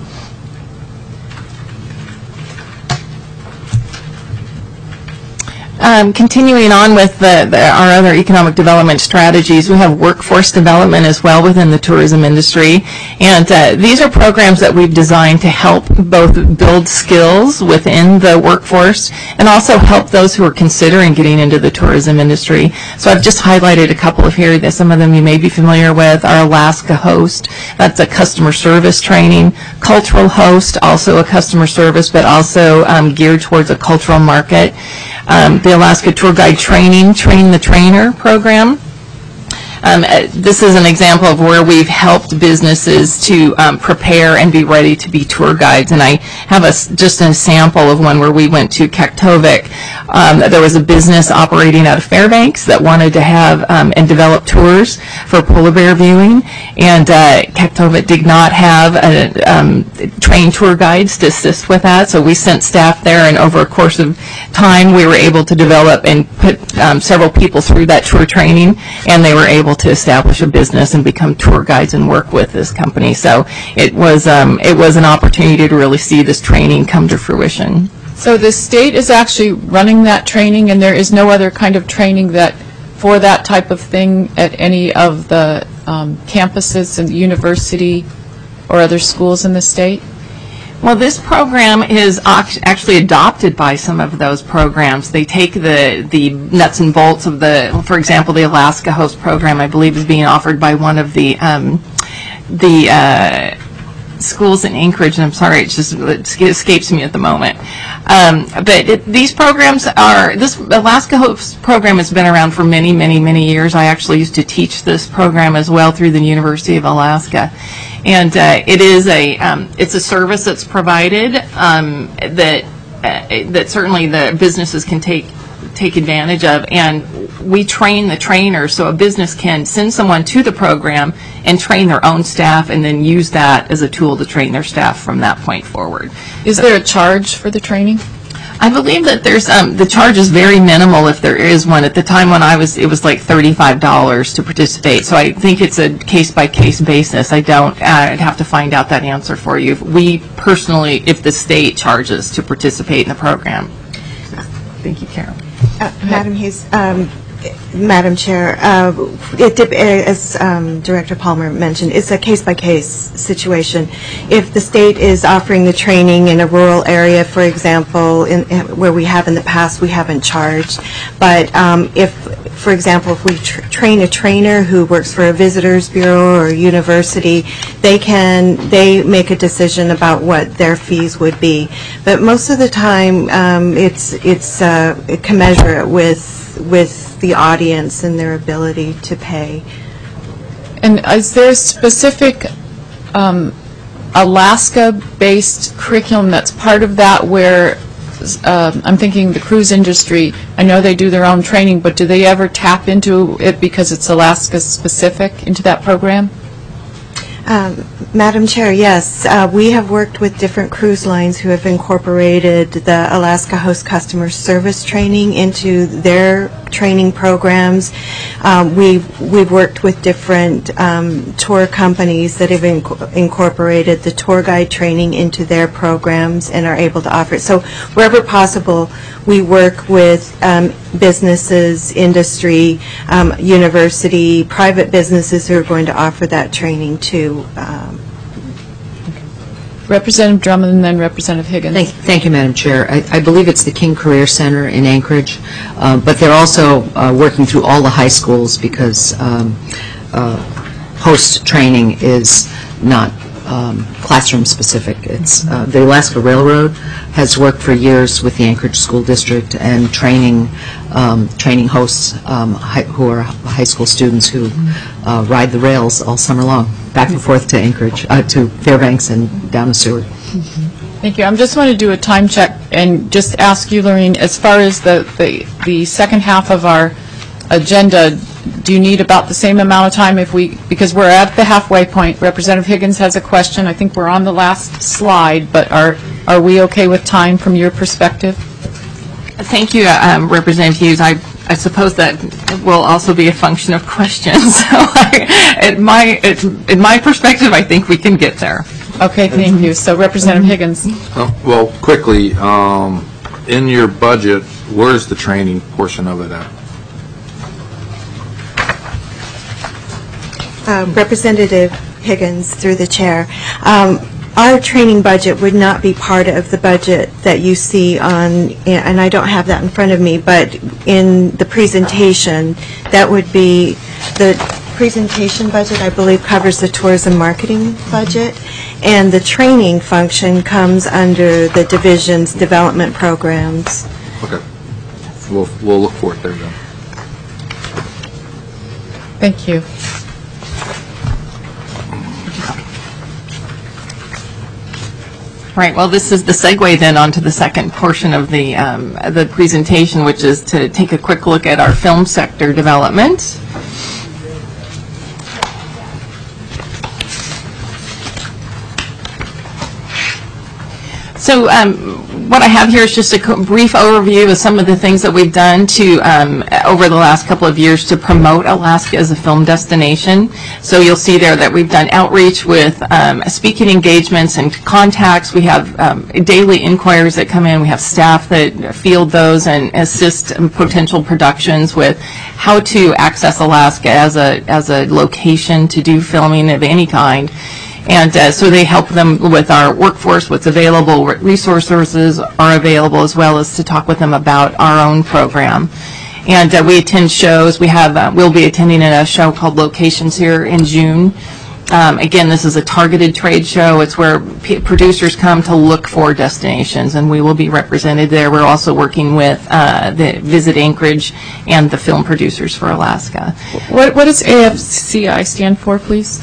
Um, continuing on with the, the, our other economic development strategies, we have workforce development as well within the tourism industry. And uh, these are programs that we've designed to help both build skills within the workforce and also help those who are considering getting into the tourism industry. So I've just highlighted a couple of here that some of them you may be familiar with. Our Alaska Host, that's a customer service training. Cultural Host, also a customer service, but also um, geared towards a cultural market. Um, the Alaska Tour Guide Training, Train the Trainer program. Um, uh, this is an example of where we've helped businesses to um, prepare and be ready to be tour guides. And I have a, just a sample of one where we went to Kaktovik. Um, there was a business operating out of Fairbanks that wanted to have um, and develop tours for polar bear viewing. And uh, Kaktovik did not have a, um, trained tour guides to assist with that. So we sent staff there, and over a course of time, we were able to develop and put um, several people through that tour training, and they were able to establish a business and become tour guides and work with this company. So it was um, it was an opportunity to really see this training come to fruition.
So the state is actually running that training, and there is no other kind of training that for that type of thing at any of the um, campuses and the university or other schools in the state?
Well, this program is actually adopted by some of those programs. They take the the nuts and bolts of the, for example, the Alaska Host program, I believe, is being offered by one of the um, the uh, schools in Anchorage, and I'm sorry, it just it escapes me at the moment. Um, but it, these programs are, this Alaska Host program has been around for many, many, many years. I actually used to teach this program as well through the University of Alaska. And uh, it is a um, it's a service that's provided um, that uh, that certainly the businesses can take take advantage of, and we train the trainer, so a business can send someone to the program and train their own staff and then use that as a tool to train their staff from that point forward.
Is there a charge for the training?
I believe that there's, um, the charge is very minimal if there is one. At the time when I was, it was like thirty-five dollars to participate, so I think it's a case-by-case basis. I don't, I'd have to find out that answer for you. We personally, if the state charges to participate in the program. Thank you, Carol.
Uh, Madam Hughes, um, Madam Chair, uh, it dip, as um, Director Palmer mentioned, it's a case-by-case situation. If the state is offering the training in a rural area, for example, in, in, where we have in the past, we haven't charged. But um, if, for example, if we tr train a trainer who works for a visitors bureau or a university, they can they make a decision about what their fees would be. But most of the time, um, it's it's uh, it commensurate with with the audience and their ability to pay.
And is there a specific um, Alaska-based curriculum that's part of that where, uh, I'm thinking the cruise industry, I know they do their own training, but do they ever tap into it because it's Alaska-specific into that program?
Um, Madam Chair, yes. Uh, we have worked with different cruise lines who have incorporated the Alaska Host Customer Service training into their training programs. Um, we've, we've worked with different um, tour companies that have inc incorporated the tour guide training into their programs and are able to offer it. So wherever possible, we work with um, businesses, industry, um, university, private businesses who are going to offer that training too. Um,
Representative Drummond and then Representative Higgins.
Thank, thank you, Madam Chair. I, I believe it's the King Career Center in Anchorage, uh, but they're also uh, working through all the high schools because um, uh, host training is not um, classroom specific. It's uh, the Alaska Railroad has worked for years with the Anchorage School District and training um, training hosts um, high, who are high school students who uh, ride the rails all summer long, back and forth to Anchorage, uh, to Fairbanks and down to Seward.
Thank you. I just want to do a time check and just ask you, Lorene, as far as the, the, the second half of our agenda, do you need about the same amount of time if we, because we're at the halfway point. Representative Higgins has a question. I think we're on the last slide, but are, are we okay with time from your perspective?
Thank you, um, Representative Hughes. I, I suppose that will also be a function of questions. So I, at my, at, in my perspective, I think we can get there.
Okay, thank you. So Representative Higgins.
Oh, well, quickly, um, in your budget, where's the training portion of it at?
Uh, Representative Higgins, through the chair. Um, our training budget would not be part of the budget that you see on, and I don't have that in front of me, but in the presentation, that would be the presentation budget, I believe, covers the tourism marketing budget, and the training function comes under the division's development programs.
Okay. We'll, we'll look for it there then.
Thank you.
Right. Well, this is the segue then onto the second portion of the um, the presentation, which is to take a quick look at our film sector development. So um, what I have here is just a brief overview of some of the things that we've done to um, over the last couple of years to promote Alaska as a film destination. So you'll see there that we've done outreach with um, speaking engagements and contacts. We have um, daily inquiries that come in. We have staff that field those and assist in potential productions with how to access Alaska as a as a location to do filming of any kind. And uh, so they help them with our workforce, what's available, what resources are available, as well as to talk with them about our own program. And uh, we attend shows. We have, uh, we'll be attending a show called Locations here in June. Um, again, this is a targeted trade show. It's where p producers come to look for destinations, and we will be represented there. We're also working with uh, the Visit Anchorage and the Film Producers for Alaska.
What, what does A F C I stand for, please?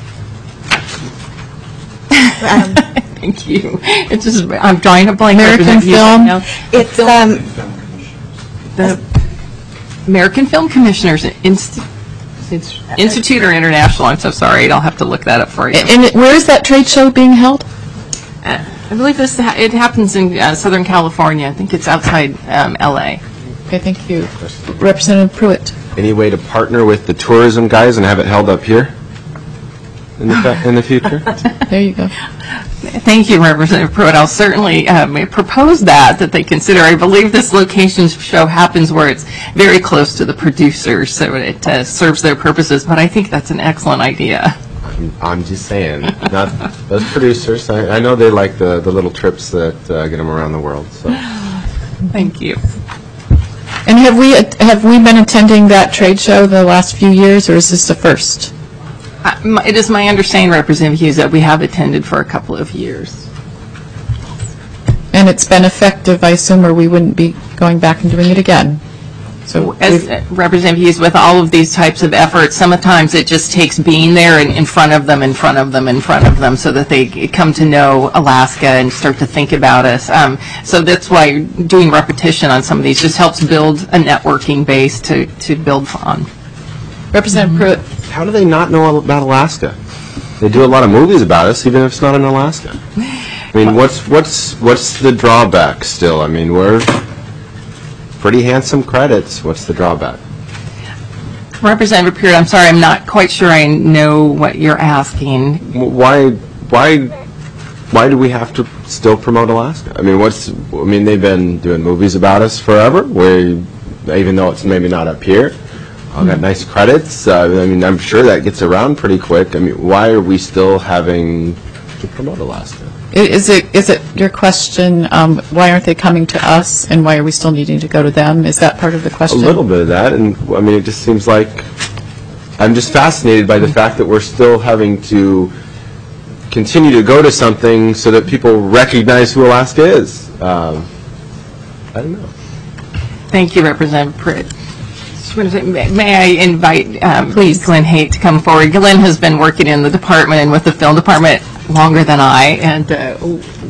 Um,
Thank you. It's just, I'm drawing a blank.
American Film.
It's um,
the American Film Commissioners Inst- Institute or International, I'm so sorry, I'll have to look that up for you.
And it- where is that trade show being held?
Uh, I believe this, ha- it happens in uh, Southern California. I think it's outside um, L A.
Okay, thank you. Representative Pruitt.
Any way to partner with the tourism guys and have it held up here in the, fa- in the future?
There you go.
Thank you, Representative Pruitt. I'll certainly um, propose that, that they consider. I believe this location show happens where it's very close to the producers, so it uh, serves their purposes, but I think that's an excellent idea.
I'm, I'm just saying, not those producers. I, I know they like the, the little trips that uh, get them around the world. So
Thank you.
And have we, have we been attending that trade show the last few years, or is this the first?
Uh, m- It is my understanding, Representative Hughes, that we have attended for a couple of years.
And it's been effective, I assume, or we wouldn't be going back and doing it again. So
As
we've-
uh, Representative Hughes, with all of these types of efforts, sometimes it just takes being there and in front of them, in front of them, in front of them, so that they g- come to know Alaska and start to think about us. Um, So that's why doing repetition on some of these just helps build a networking base to, to build on.
Representative Pruitt.
how do they not know about Alaska? They do a lot of movies about us, even if it's not in Alaska. I mean, what's what's what's the drawback still? I mean, we're pretty handsome credits. What's the drawback?
Representative Pruitt, I'm sorry, I'm not quite sure I know what you're asking.
W- Why why why do we have to still promote Alaska? I mean, what's I mean, they've been doing movies about us forever. We, even though it's maybe not up here, I got nice credits. Uh, I mean, I'm sure that gets around pretty quick. I mean, why are we still having to promote Alaska?
I- Is it, is it your question, um, why aren't they coming to us, and why are we still needing to go to them? Is that part of the
A
question?
little bit of that, and I mean, it just seems like I'm just fascinated by the fact that we're still having to continue to go to something so that people recognize who Alaska is. Um, I don't know.
Thank you, Representative Pruitt. Just want to say, May may I invite, um,
Please.
Glenn Haight to come forward? Glenn has been working in the department and with the film department longer than I, and uh,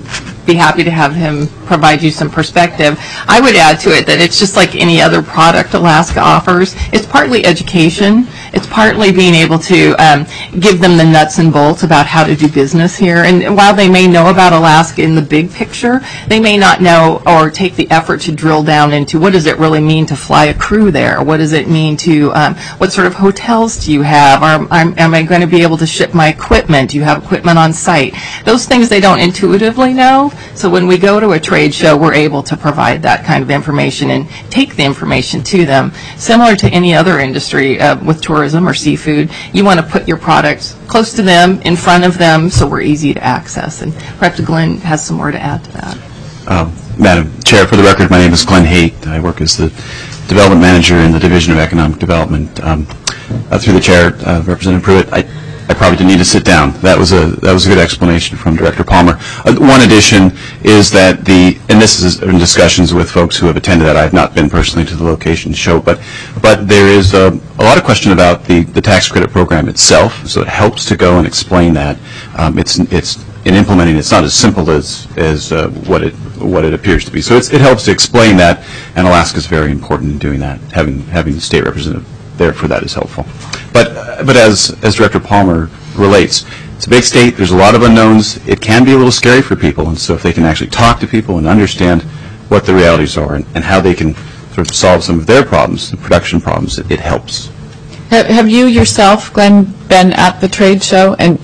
be happy to have him provide you some perspective. I would add to it that it's just like any other product Alaska offers. It's partly education. It's partly being able to um, give them the nuts and bolts about how to do business here. And while they may know about Alaska in the big picture, they may not know or take the effort to drill down into what does it really mean to fly a crew there? What does it mean to, um, what sort of hotels do you have? Are, am, am I going to be able to ship my equipment? Do you have equipment on site? Those things they don't intuitively know. So when we go to a trade show, we're able to provide that kind of information and take the information to them. Similar to any other industry uh, with tourism or seafood, you want to put your products close to them, in front of them, so we're easy to access. And perhaps Glenn has some more to add to that.
Uh, Madam Chair, for the record, my name is Glenn Haight. I work as the Development Manager in the Division of Economic Development. Um, uh, through the Chair, uh, Representative Pruitt, I, I probably didn't need to sit down. That was a that was a good explanation from Director Palmer. Uh, one addition is that the, and this is in discussions with folks who have attended that. I have not been personally to the location show, but but there is a, a lot of question about the, the tax credit program itself. So it helps to go and explain that. Um, it's it's in implementing. It's not as simple as as uh, what it what it appears to be. So it's, it helps to explain that, and Alaska is very important in doing that. Having having the state representative there for that is helpful. But uh, but as as Director Palmer relates, it's a big state. There's a lot of unknowns. It can be a little scary for people, and so if they can actually talk to people and understand what the realities are and, and how they can sort of solve some of their problems, the production problems, it, it helps.
Have have you yourself, Glenn, been at the trade show? And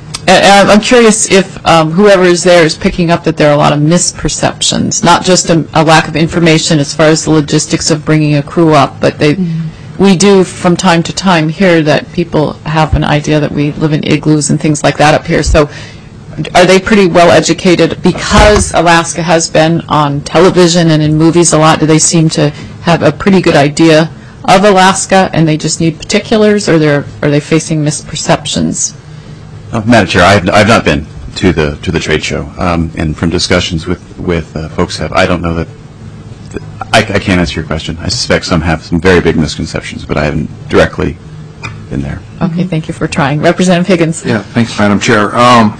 uh, I'm curious if um, whoever is there is picking up that there are a lot of misperceptions, not just a, a lack of information as far as the logistics of bringing a crew up, but they, mm-hmm. we do from time to time hear that people have an idea that we live in igloos and things like that up here. So are they pretty well educated because Alaska has been on television and in movies a lot? Do they seem to have a pretty good idea of Alaska and they just need particulars, or they're, are they facing misperceptions?
Uh, Madam Chair, I have, I have not been to the to the trade show, um, and from discussions with with uh, folks have, I don't know that, that I, I can't answer your question. I suspect some have some very big misconceptions, but I haven't directly been there.
Okay, thank you for trying. Representative Higgins.
Yeah, thanks, Madam Chair. Um,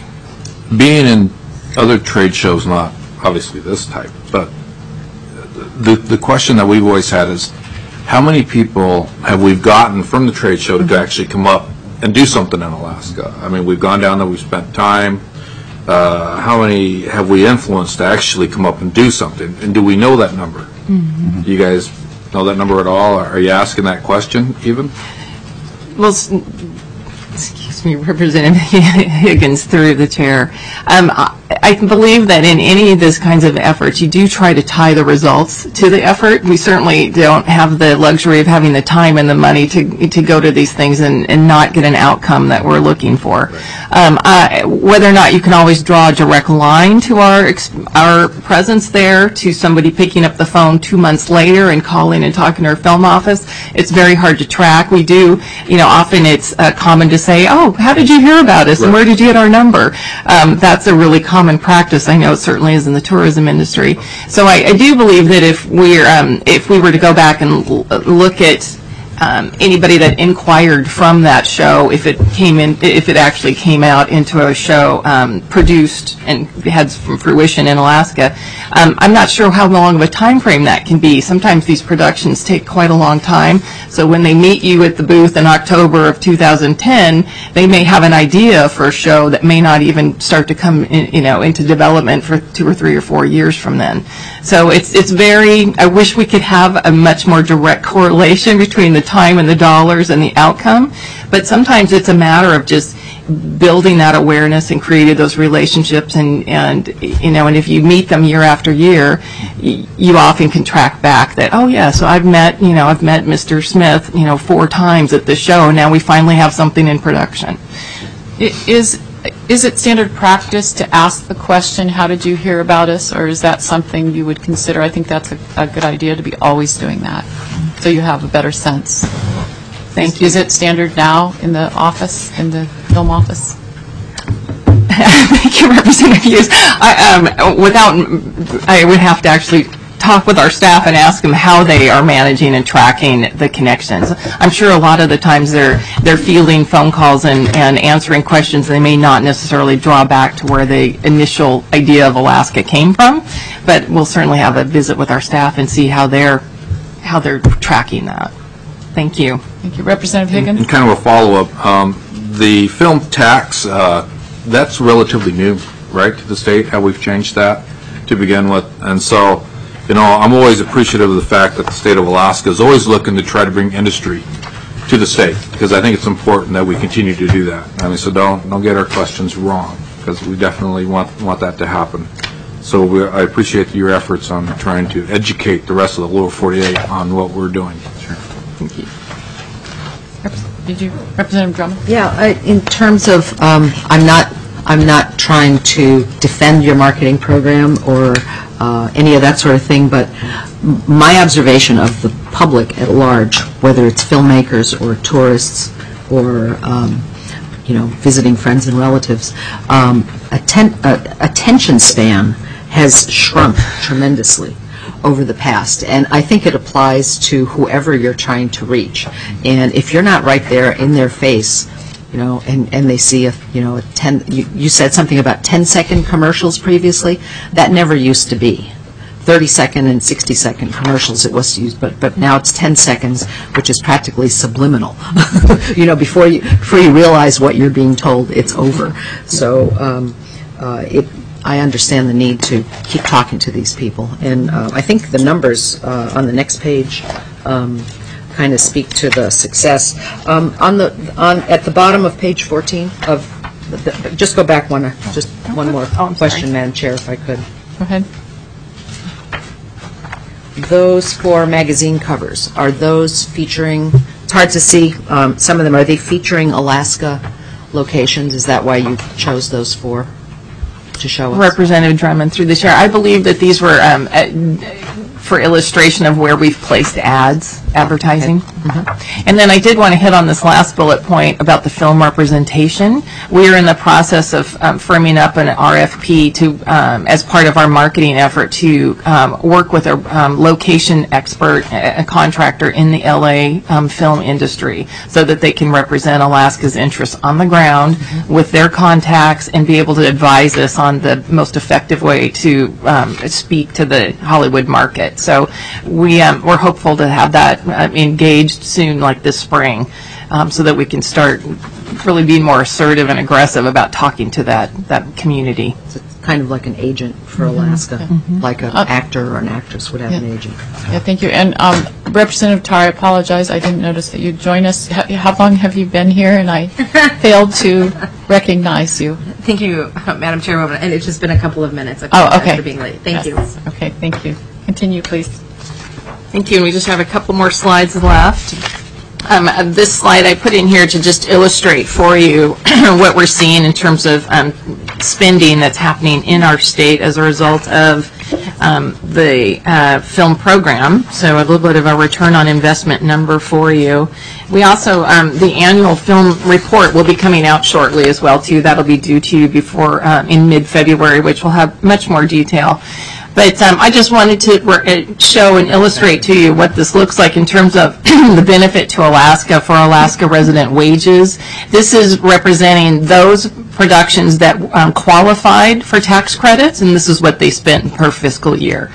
being in other trade shows, not obviously this type, but the, the question that we've always had is, how many people have we gotten from the trade show to actually come up and do something in Alaska? I mean, we've gone down there, we've spent time. Uh, how many have we influenced to actually come up and do something? And do we know that number? Mm-hmm. Do you guys know that number at all? Are you asking that question even?
Well, s- excuse me, Representative Higgins, through the chair. Um, I, I believe that in any of these kinds of efforts, you do try to tie the results to the effort. We certainly don't have the luxury of having the time and the money to to go to these things and, and not get an outcome that we're looking for. Um, I, whether or not you can always draw a direct line to our ex- our presence there to somebody picking up the phone two months later and calling and talking to our film office, it's very hard to track. We do, you know, often it's uh, common to say, oh, how did you hear about us and where did you get our number? Um, that's a really common practice. I know it certainly is in the tourism industry. So I, I do believe that if we're um, if we were to go back and l- look at um, anybody that inquired from that show, if it came in, if it actually came out into a show um, produced and had some fruition in Alaska, um, I'm not sure how long of a time frame that can be. Sometimes these productions take quite a long time. So when they meet you at the booth in October of two thousand ten, they may have an idea for a show that may not even start to come in, you know, into development for two or three or four years from then. So it's it's very, I wish we could have a much more direct correlation between the time and the dollars and the outcome, but sometimes it's a matter of just building that awareness and creating those relationships, and, and you know, and if you meet them year after year, y- you often can track back that, oh yeah, so I've met, you know, I've met Mister Smith, you know, four times at the show, and now we finally have something in production.
I- Is is it standard practice to ask the question, how did you hear about us, or is that something you would consider? I think that's a, a good idea to be always doing that, so you have a better sense.
Thank
is,
you.
Is it standard now in the office, in the film office?
Thank you, Representative Hughes. I, um, without, I would have to actually talk with our staff and ask them how they are managing and tracking the connections. I'm sure a lot of the times they're they're fielding phone calls and, and answering questions. They may not necessarily draw back to where the initial idea of Alaska came from, but we'll certainly have a visit with our staff and see how they're how they're tracking that. Thank you.
Thank you. Representative Higgins?
And kind of a follow-up, um, the film tax, uh, that's relatively new, right, to the state, how we've changed that to begin with. And so, you know, I'm always appreciative of the fact that the state of Alaska is always looking to try to bring industry to the state, because I think it's important that we continue to do that. I mean, so don't don't get our questions wrong, because we definitely want want that to happen. So we, I appreciate your efforts on trying to educate the rest of the lower forty-eight on what we're doing. Sure.
Thank you.
Did you, Representative Drummond?
Yeah, I- in terms of, um, I'm not, I'm not trying to defend your marketing program or uh, any of that sort of thing, but m- my observation of the public at large, whether it's filmmakers or tourists or, um, you know, visiting friends and relatives, um, atten- uh, attention span has shrunk tremendously over the past, and I think it applies to whoever you're trying to reach. And if you're not right there in their face, you know, and, and they see a, you know, a ten, you, you said something about ten-second commercials previously. That never used to be. thirty-second and sixty-second commercials it was used, but but now it's ten seconds, which is practically subliminal. You know, before you before you realize what you're being told, it's over. So um, uh, it. I understand the need to keep talking to these people, and uh, I think the numbers uh, on the next page um, kind of speak to the success. Um, on the on at the bottom of page fourteen of, the, just go back one, just one more
Oh,
question, Madam Chair, if I could.
Go ahead.
Those four magazine covers, are those featuring? It's hard to see. Um, some of them, are they featuring Alaska locations? Is that why you chose those four to show us?
Representative Drummond, through the chair, I believe that these were um, uh, for illustration of where we've placed ads, advertising. Mm-hmm. And then I did want to hit on this last bullet point about the film representation. We are in the process of um, firming up an R F P to, um, as part of our marketing effort, to um, work with a um, location expert, a a contractor in the L A um, film industry, so that they can represent Alaska's interests on the ground mm-hmm. with their contacts and be able to advise us on the most effective way to um, speak to the Hollywood market. market. So we, um, we're hopeful to have that uh, engaged soon, like this spring, um, so that we can start really being more assertive and aggressive about talking to that, that community.
It's kind of like an agent for Alaska, like an
Uh,
actor or an actress would have an
Yeah.
agent.
Yeah, thank you. And um, Representative Tar, I apologize, I didn't notice that you'd join us. How how long have you been here? And I failed to recognize you.
Thank you, uh, Madam Chairwoman, and it's just been a couple of minutes. I
Oh,
apologize
okay.
for being late. Thank you.
Yes. Okay, thank you. Continue, please.
Thank you, and we just have a couple more slides left. Um, uh, this slide I put in here to just illustrate for you what we're seeing in terms of um, spending that's happening in our state as a result of um, the uh, film program. So a little bit of a return on investment number for you. We also, um, the annual film report will be coming out shortly as well too. That'll be due to you before um, in mid-February, which will have much more detail. But um, I just wanted to re- show and illustrate to you what this looks like in terms of the benefit to Alaska for Alaska resident wages. This is representing those productions that um, qualified for tax credits, and this is what they spent per fiscal year.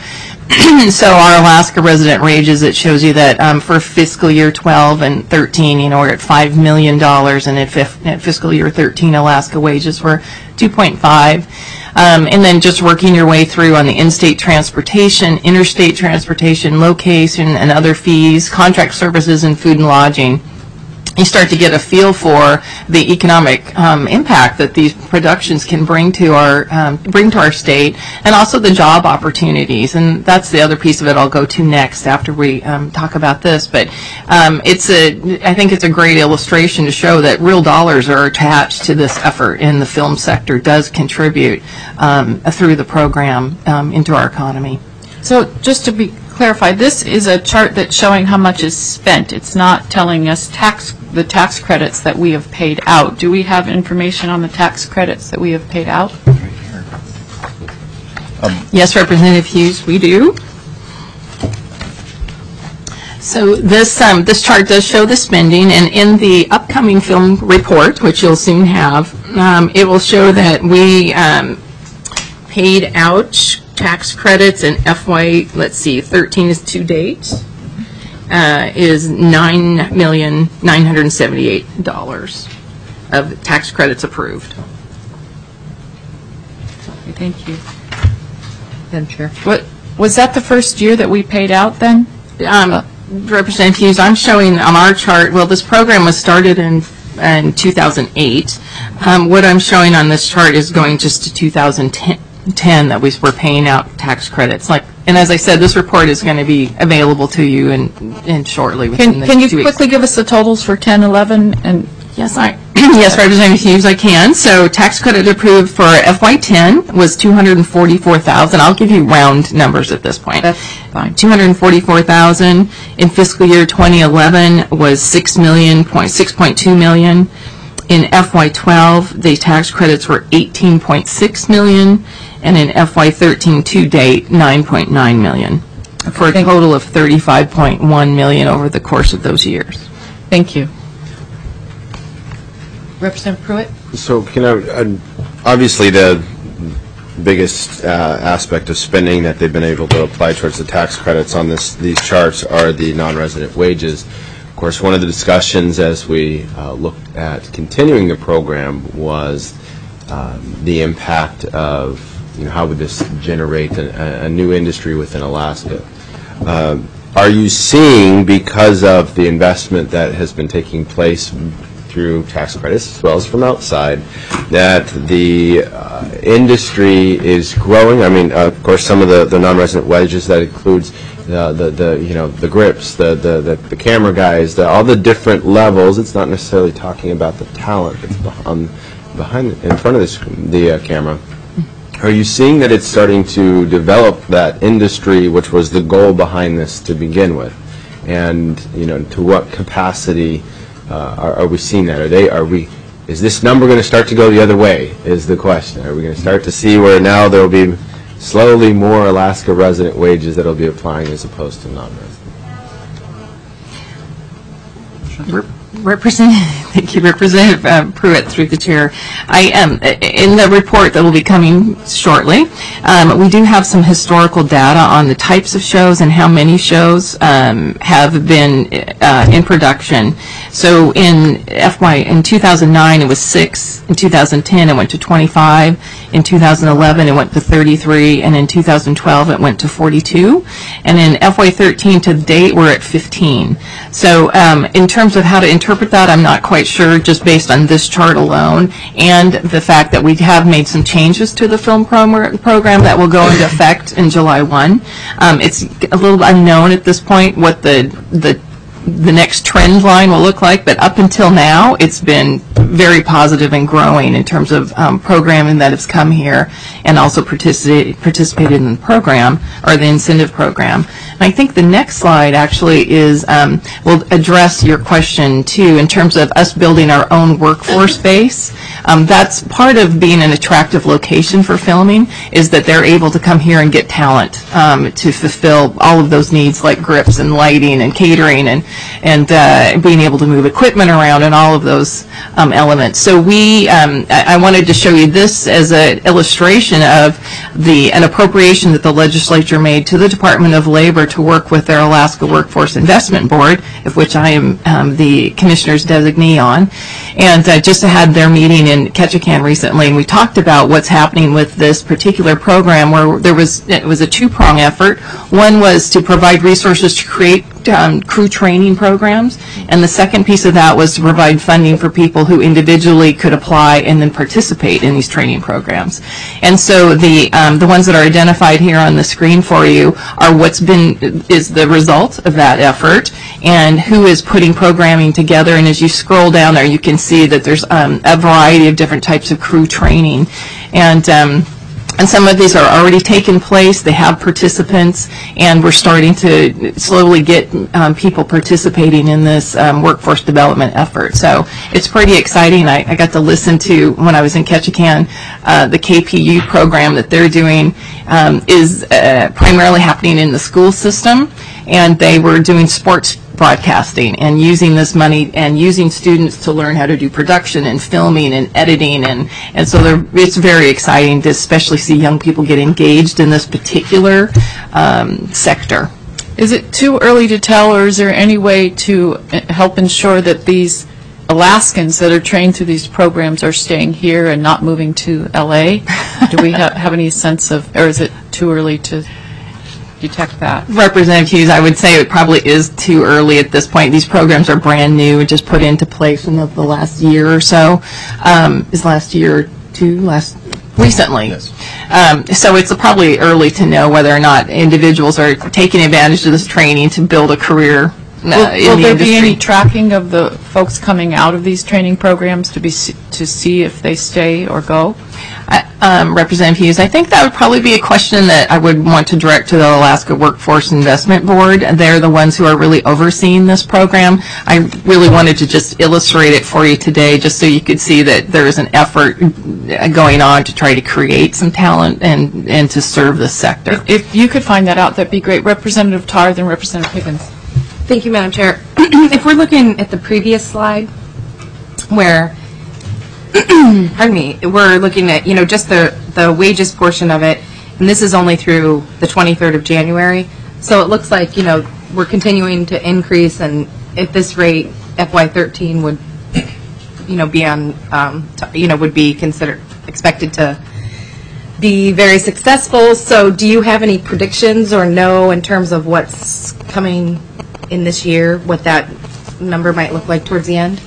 So our Alaska resident wages, it shows you that um, for fiscal year twelve and thirteen, you know, we're at five million dollars, and at, fif- at fiscal year thirteen, Alaska wages were two point five. Um, and then just working your way through on the in-state transportation, interstate transportation, location and other fees, contract services, and food and lodging. You start to get a feel for the economic um, impact that these productions can bring to our um, bring to our state, and also the job opportunities. And that's the other piece of it I'll go to next after we um, talk about this. But um, it's a I think it's a great illustration to show that real dollars are attached to this effort, and the film sector does contribute um, through the program um, into our economy.
So just to be clarified, this is a chart that's showing how much is spent. It's not telling us tax the tax credits that we have paid out. Do we have information on the tax credits that we have paid out?
Yes, Representative Hughes, we do. So this um, this chart does show the spending, and in the upcoming film report, which you'll soon have, um, it will show that we um, paid out tax credits in F Y, let's see, thirteen is to date, uh, is nine million nine hundred seventy-eight thousand dollars of tax credits approved.
Okay, thank you.
Madam Chair.
What, was that the first year that we paid out then?
Um, Representative Hughes, I'm showing on our chart, well, this program was started in in two thousand eight. Um, what I'm showing on this chart is going just to two thousand ten that we were paying out tax credits. Like, and as I said, this report is going to be available to you in, in shortly. Within
Can,
the
can you
two weeks.
quickly give us the totals for ten, eleven, and
Yes, I, yes, Representative Hughes, I can. So tax credit approved for F Y ten was two hundred forty-four thousand dollars. I'll give you round numbers at this point.
That's fine.
two hundred forty-four thousand dollars. In fiscal year twenty eleven was six million, six point two million dollars. In F Y twelve, the tax credits were eighteen point six million dollars, and in F Y thirteen to date, nine point nine million dollars, for a
thank-
total of thirty-five point one million dollars over the course of those years.
thank you. Representative Pruitt?
So, you know, uh, obviously the biggest uh, aspect of spending that they've been able to apply towards the tax credits on this these charts are the non-resident wages. Of course, one of the discussions as we uh, looked at continuing the program was um, the impact of, you know, how would this generate a, a new industry within Alaska. Um, are you seeing, because of the investment that has been taking place through tax credits as well as from outside, that the uh, industry is growing? I mean, uh, of course, some of the, the non-resident wages, that includes the, the, the you know, the grips, the, the, the, the camera guys, the, all the different levels. It's not necessarily talking about the talent that's behind, behind in front of this, the uh, camera. Are you seeing that it's starting to develop that industry, which was the goal behind this to begin with? And, you know, to what capacity uh, are, are we seeing that? Are they, are we, is this number going to start to go the other way, is the question. Are we going to start to see where now there will be slowly more Alaska resident wages that will be applying as opposed to non-resident?
Representative Thank you, Representative um, Pruitt, through the chair. I am in the report that will be coming shortly. Um, we do have some historical data on the types of shows and how many shows um, have been uh, in production. So in F Y in two thousand nine it was six. In two thousand ten it went to twenty-five. In two thousand eleven it went to thirty-three, and in two thousand twelve it went to forty-two. And in F Y thirteen to date we're at fifteen. So um, in terms of how to interpret that, I'm not quite sure, just based on this chart alone, and the fact that we have made some changes to the film prom- program that will go into effect in July first. Um, it's a little unknown at this point what the the the next trend line will look like, but up until now, it's been very positive and growing in terms of um, programming that has come here and also participated participated in the program, or the incentive program. And I think the next slide actually is, um, will address your question too, in terms of us building our own workforce base. Um, that's part of being an attractive location for filming, is that they're able to come here and get talent um, to fulfill all of those needs, like grips and lighting and catering and and uh, being able to move equipment around and all of those um, elements. So we, um, I, I wanted to show you this as an illustration of the an appropriation that the legislature made to the Department of Labor to work with their Alaska Workforce Investment Board, of which I am um, the commissioner's designee on. And uh, just had their meeting in Ketchikan recently, and we talked about what's happening with this particular program, where there was it was a two-prong effort. One was to provide resources to create um, crew training programs, and the second piece of that was to provide funding for people who individually could apply and then participate in these training programs. And so the um, the ones that are identified here on the screen for you are what's been is the result of that effort, and who is putting programming together. And as you scroll down there, you can see that there's um, a variety of different types of crew training, and um, and some of these are already taking place. They have participants, and we're starting to slowly get um, people participating in this um, workforce development effort. So it's pretty exciting. I, I got to listen to, when I was in Ketchikan, uh, the K P U program that they're doing um, is uh, primarily happening in the school system, and they were doing sports broadcasting and using this money and using students to learn how to do production and filming and editing, and and so they're, it's very exciting to especially see young people get engaged in this particular um, sector.
Is it too early to tell, or is there any way to help ensure that these Alaskans that are trained through these programs are staying here and not moving to L A? Do we ha- have any sense of, or is it too early to detect that?
Representative Hughes, I would say it probably is too early at this point. These programs are brand new and just put into place in the, the last year or so. Um, is last year or two, last, recently.
Yes.
Um, so it's probably early to know whether or not individuals are taking advantage of this training to build a career uh,
Will,
in
will
the
there
industry.
be any tracking of the folks coming out of these training programs to be to see if they stay or go?
Uh, um, Representative Hughes, I think that would probably be a question that I would want to direct to the Alaska Workforce Investment Board. They're the ones who are really overseeing this program. I really wanted to just illustrate it for you today, just so you could see that there is an effort going on to try to create some talent and, and to serve this sector.
If, if you could find that out, that'd be great. Representative Tarr, then Representative Higgins.
Thank you, Madam Chair. If we're looking at the previous slide, where, pardon me, we're looking at, you know, just the, the wages portion of it, and this is only through the twenty-third of January, so it looks like, you know, we're continuing to increase, and at this rate, F Y thirteen would, you know, be on, um, t- you know, would be considered, expected to be very successful. So do you have any predictions or know in terms of what's coming in this year, what that number might look like towards the end?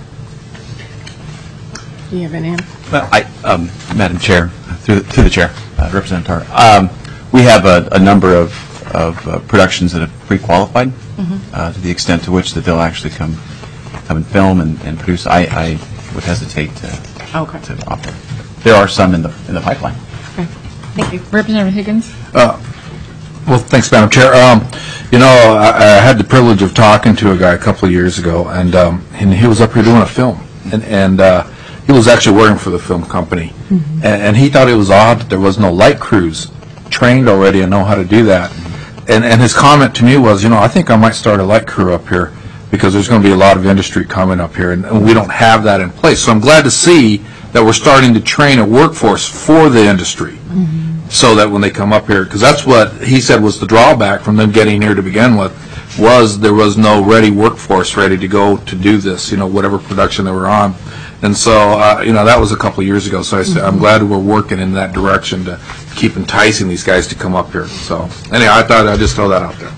Do you have any?
Well, I, um, Madam Chair, through the, through the chair, uh, Representative Tarr, um, we have a, a number of, of uh, productions that have pre-qualified mm-hmm. uh, to the extent to which that they'll actually come come and film and, and produce. I, I would hesitate to
Okay.
to offer. There are some in the in the pipeline.
Okay. Thank you.
Representative Higgins?
Uh, Well, thanks, Madam Chair. Um, you know, I, I had the privilege of talking to a guy a couple of years ago, and um, and he was up here doing a film, and and uh, he was actually working for the film company, mm-hmm. and, and he thought it was odd that there was no light crews trained already and know how to do that, and and his comment to me was, you know, I think I might start a light crew up here, because there's going to be a lot of industry coming up here, and, and we don't have that in place. So I'm glad to see that we're starting to train a workforce for the industry, mm-hmm. so that when they come up here, because that's what he said was the drawback from them getting here to begin with, was there was no ready workforce ready to go to do this, you know, whatever production they were on. And so, uh, you know, that was a couple of years ago, so I said, I'm glad we're working in that direction to keep enticing these guys to come up here. So, anyway, I thought I'd just throw that out there.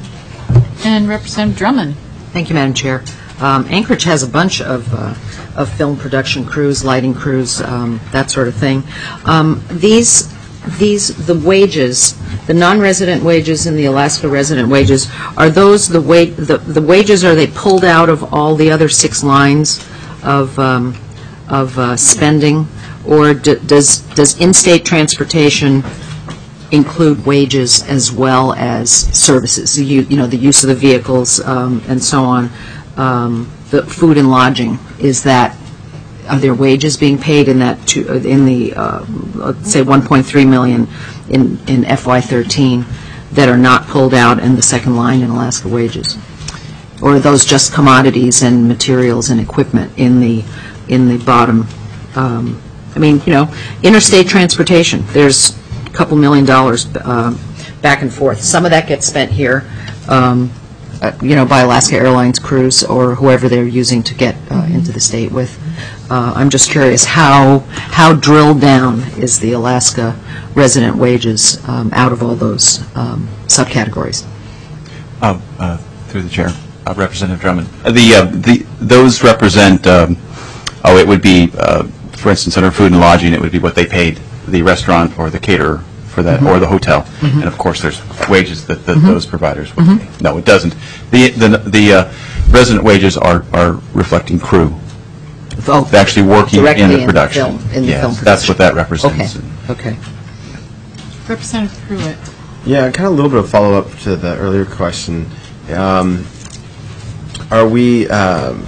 And Representative Drummond.
Thank you, Madam Chair. Um, Anchorage has a bunch of, uh, of film production crews, lighting crews, um, that sort of thing. Um, these, these, the wages, the non-resident wages and the Alaska resident wages, are those the, wa the, the wages, are they pulled out of all the other six lines of, um, of uh, spending, or d does, does in-state transportation include wages as well as services, you, you know, the use of the vehicles um, and so on, um, the food and lodging, is that, are there wages being paid in that, to, in the, uh, let's say one point three million in, in F Y thirteen that are not pulled out in the second line in Alaska wages? Or are those just commodities and materials and equipment in the, in the bottom? Um, I mean, you know, interstate transportation, there's a couple million dollars uh, back and forth. Some of that gets spent here, um, uh, you know, by Alaska Airlines crews or whoever they're using to get uh, into the state with. Uh, I'm just curious, how, how drilled down is the Alaska resident wages um, out of all those um, subcategories?
Uh, uh, through the chair. Uh, Representative Drummond. Uh, the, uh, the, those represent, um, oh, it would be, uh, for instance, under food and lodging, it would be what they paid the restaurant or the caterer for that, mm-hmm. or the hotel. Mm-hmm. And of course, there's wages that, that mm-hmm. those providers would mm-hmm. pay. No, it doesn't. The, the, the uh, resident wages are, are reflecting crew.
Oh,
actually working in the
in
production.
The film, in
yes,
the film production.
That's what that represents.
Okay. Okay.
Representative Pruitt.
Yeah, kind of a little bit of follow-up to the earlier question. Um, are we, um,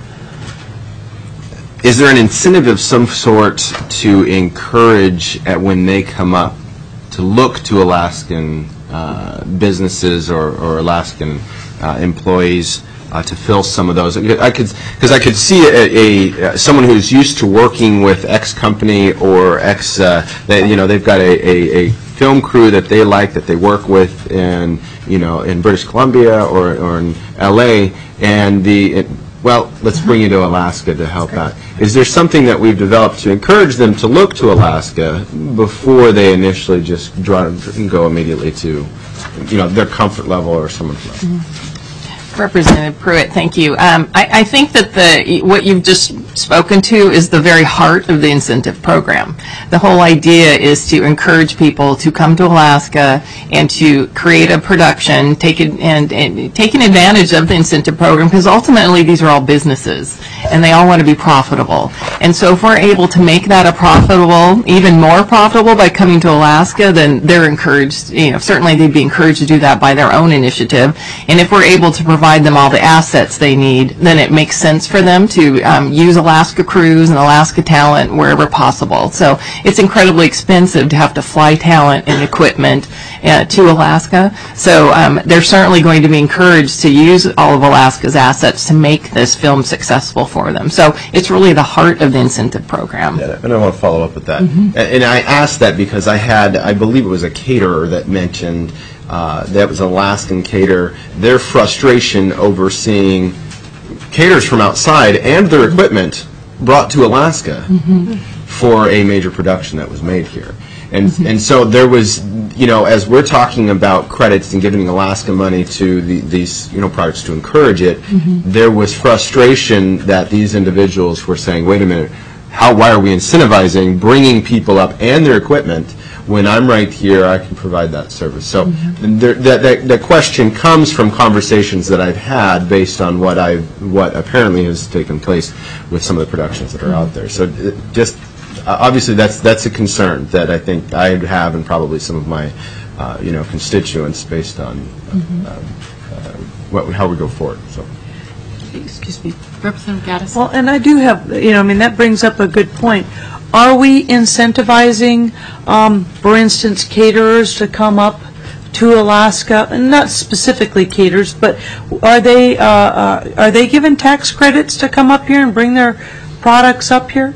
is there an incentive of some sort to encourage, at when they come up, to look to Alaskan uh, businesses or, or Alaskan uh, employees uh, to fill some of those? I could, because I could see a, a someone who's used to working with X company or X, uh, they, you know, they've got a, a, a film crew that they like, that they work with in, you know, in British Columbia or, or in L A, and the, it, well, let's bring you to Alaska to help out. Is there something that we've developed to encourage them to look to Alaska before they initially just draw and go immediately to, you know, their comfort level or someone's level?
Mm-hmm. Representative Pruitt, thank you. Um, I, I think that the what you've just spoken to is the very heart of the incentive program. The whole idea is to encourage people to come to Alaska and to create a production, take it, and, and taking advantage of the incentive program, because ultimately these are all businesses and they all want to be profitable. And so if we're able to make that a profitable, even more profitable by coming to Alaska, then they're encouraged, you know, certainly they'd be encouraged to do that by their own initiative. And if we're able to provide them all the assets they need, then it makes sense for them to um, use Alaska crews and Alaska talent wherever possible. So it's incredibly expensive to have to fly talent and equipment uh, to Alaska. So um, they're certainly going to be encouraged to use all of Alaska's assets to make this film successful for them. So it's really the heart of the incentive program.
Yeah, and I want to follow up with that. Mm-hmm. and, and I asked that because I had, I believe it was a caterer that mentioned Uh, that was Alaskan caterer, their frustration over seeing caterers from outside and their equipment brought to Alaska mm-hmm. for a major production that was made here. And mm-hmm. and so there was, you know, as we're talking about credits and giving Alaska money to the, these, you know, projects to encourage it, mm-hmm. there was frustration that these individuals were saying, wait a minute, how, why are we incentivizing bringing people up and their equipment when I'm right here, I can provide that service? So mm-hmm. there, that, that, that question comes from conversations that I've had based on what I what apparently has taken place with some of the productions that are mm-hmm. out there. So it just uh, obviously that's that's a concern that I think I have, and probably some of my uh, you know constituents, based on uh, mm-hmm. uh, uh, what how we go forward. So.
Excuse me, Representative Gaddis.
Well, and I do have, you know, I mean, that brings up a good point. Are we incentivizing, um, for instance, caterers to come up to Alaska, and not specifically caterers, but are they, uh, uh, are they given tax credits to come up here and bring their products up here?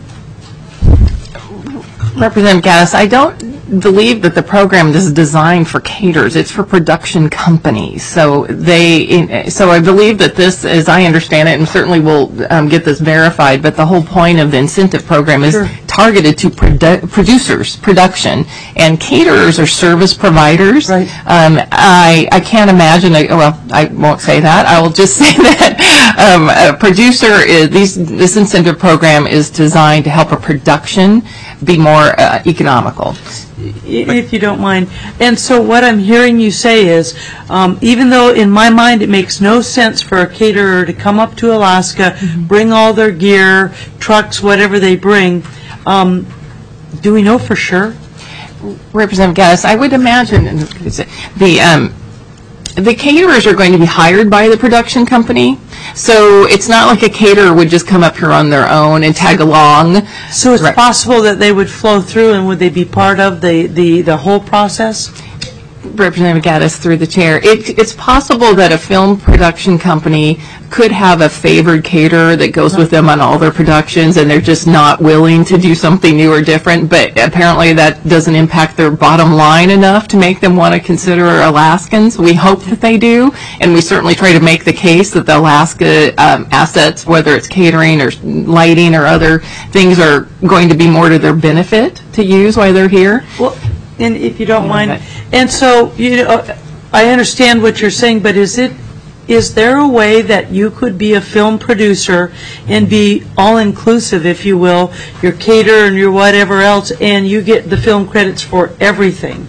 Representative Gaddis, I don't believe that the program is designed for caterers. It's for production companies. So they, so I believe that this, as I understand it, and certainly we'll um, get this verified, but the whole point of the incentive program is
Sure.
targeted to produ- producers, production, and caterers are service providers.
Right.
Um, I I can't imagine. A, well, I won't say that. I will just say that um, a producer is these. This incentive program is designed to help a production be more uh, economical.
If you don't mind. And so what I'm hearing you say is, um, even though in my mind it makes no sense for a caterer to come up to Alaska, mm-hmm. bring all their gear, trucks, whatever they bring, um, do we know for sure?
Representative Gaddis, I would imagine the um, the caterers are going to be hired by the production company. So it's not like a caterer would just come up here on their own and tag along.
So it's
Right.
possible that they would flow through, and would they be part of the, the, the whole process?
Representative Gaddis, through the chair. It, it's possible that a film production company could have a favored caterer that goes with them on all their productions, and they're just not willing to do something new or different, but apparently that doesn't impact their bottom line enough to make them want to consider Alaskans. We hope that they do, and we certainly try to make the case that the Alaska um, assets, whether it's catering or lighting or other things, are going to be more to their benefit to use while they're here.
Well, and if you don't mind, and so, you know, I understand what you're saying, but is it, is there a way that you could be a film producer and be all-inclusive, if you will, your caterer and your whatever else, and you get the film credits for everything?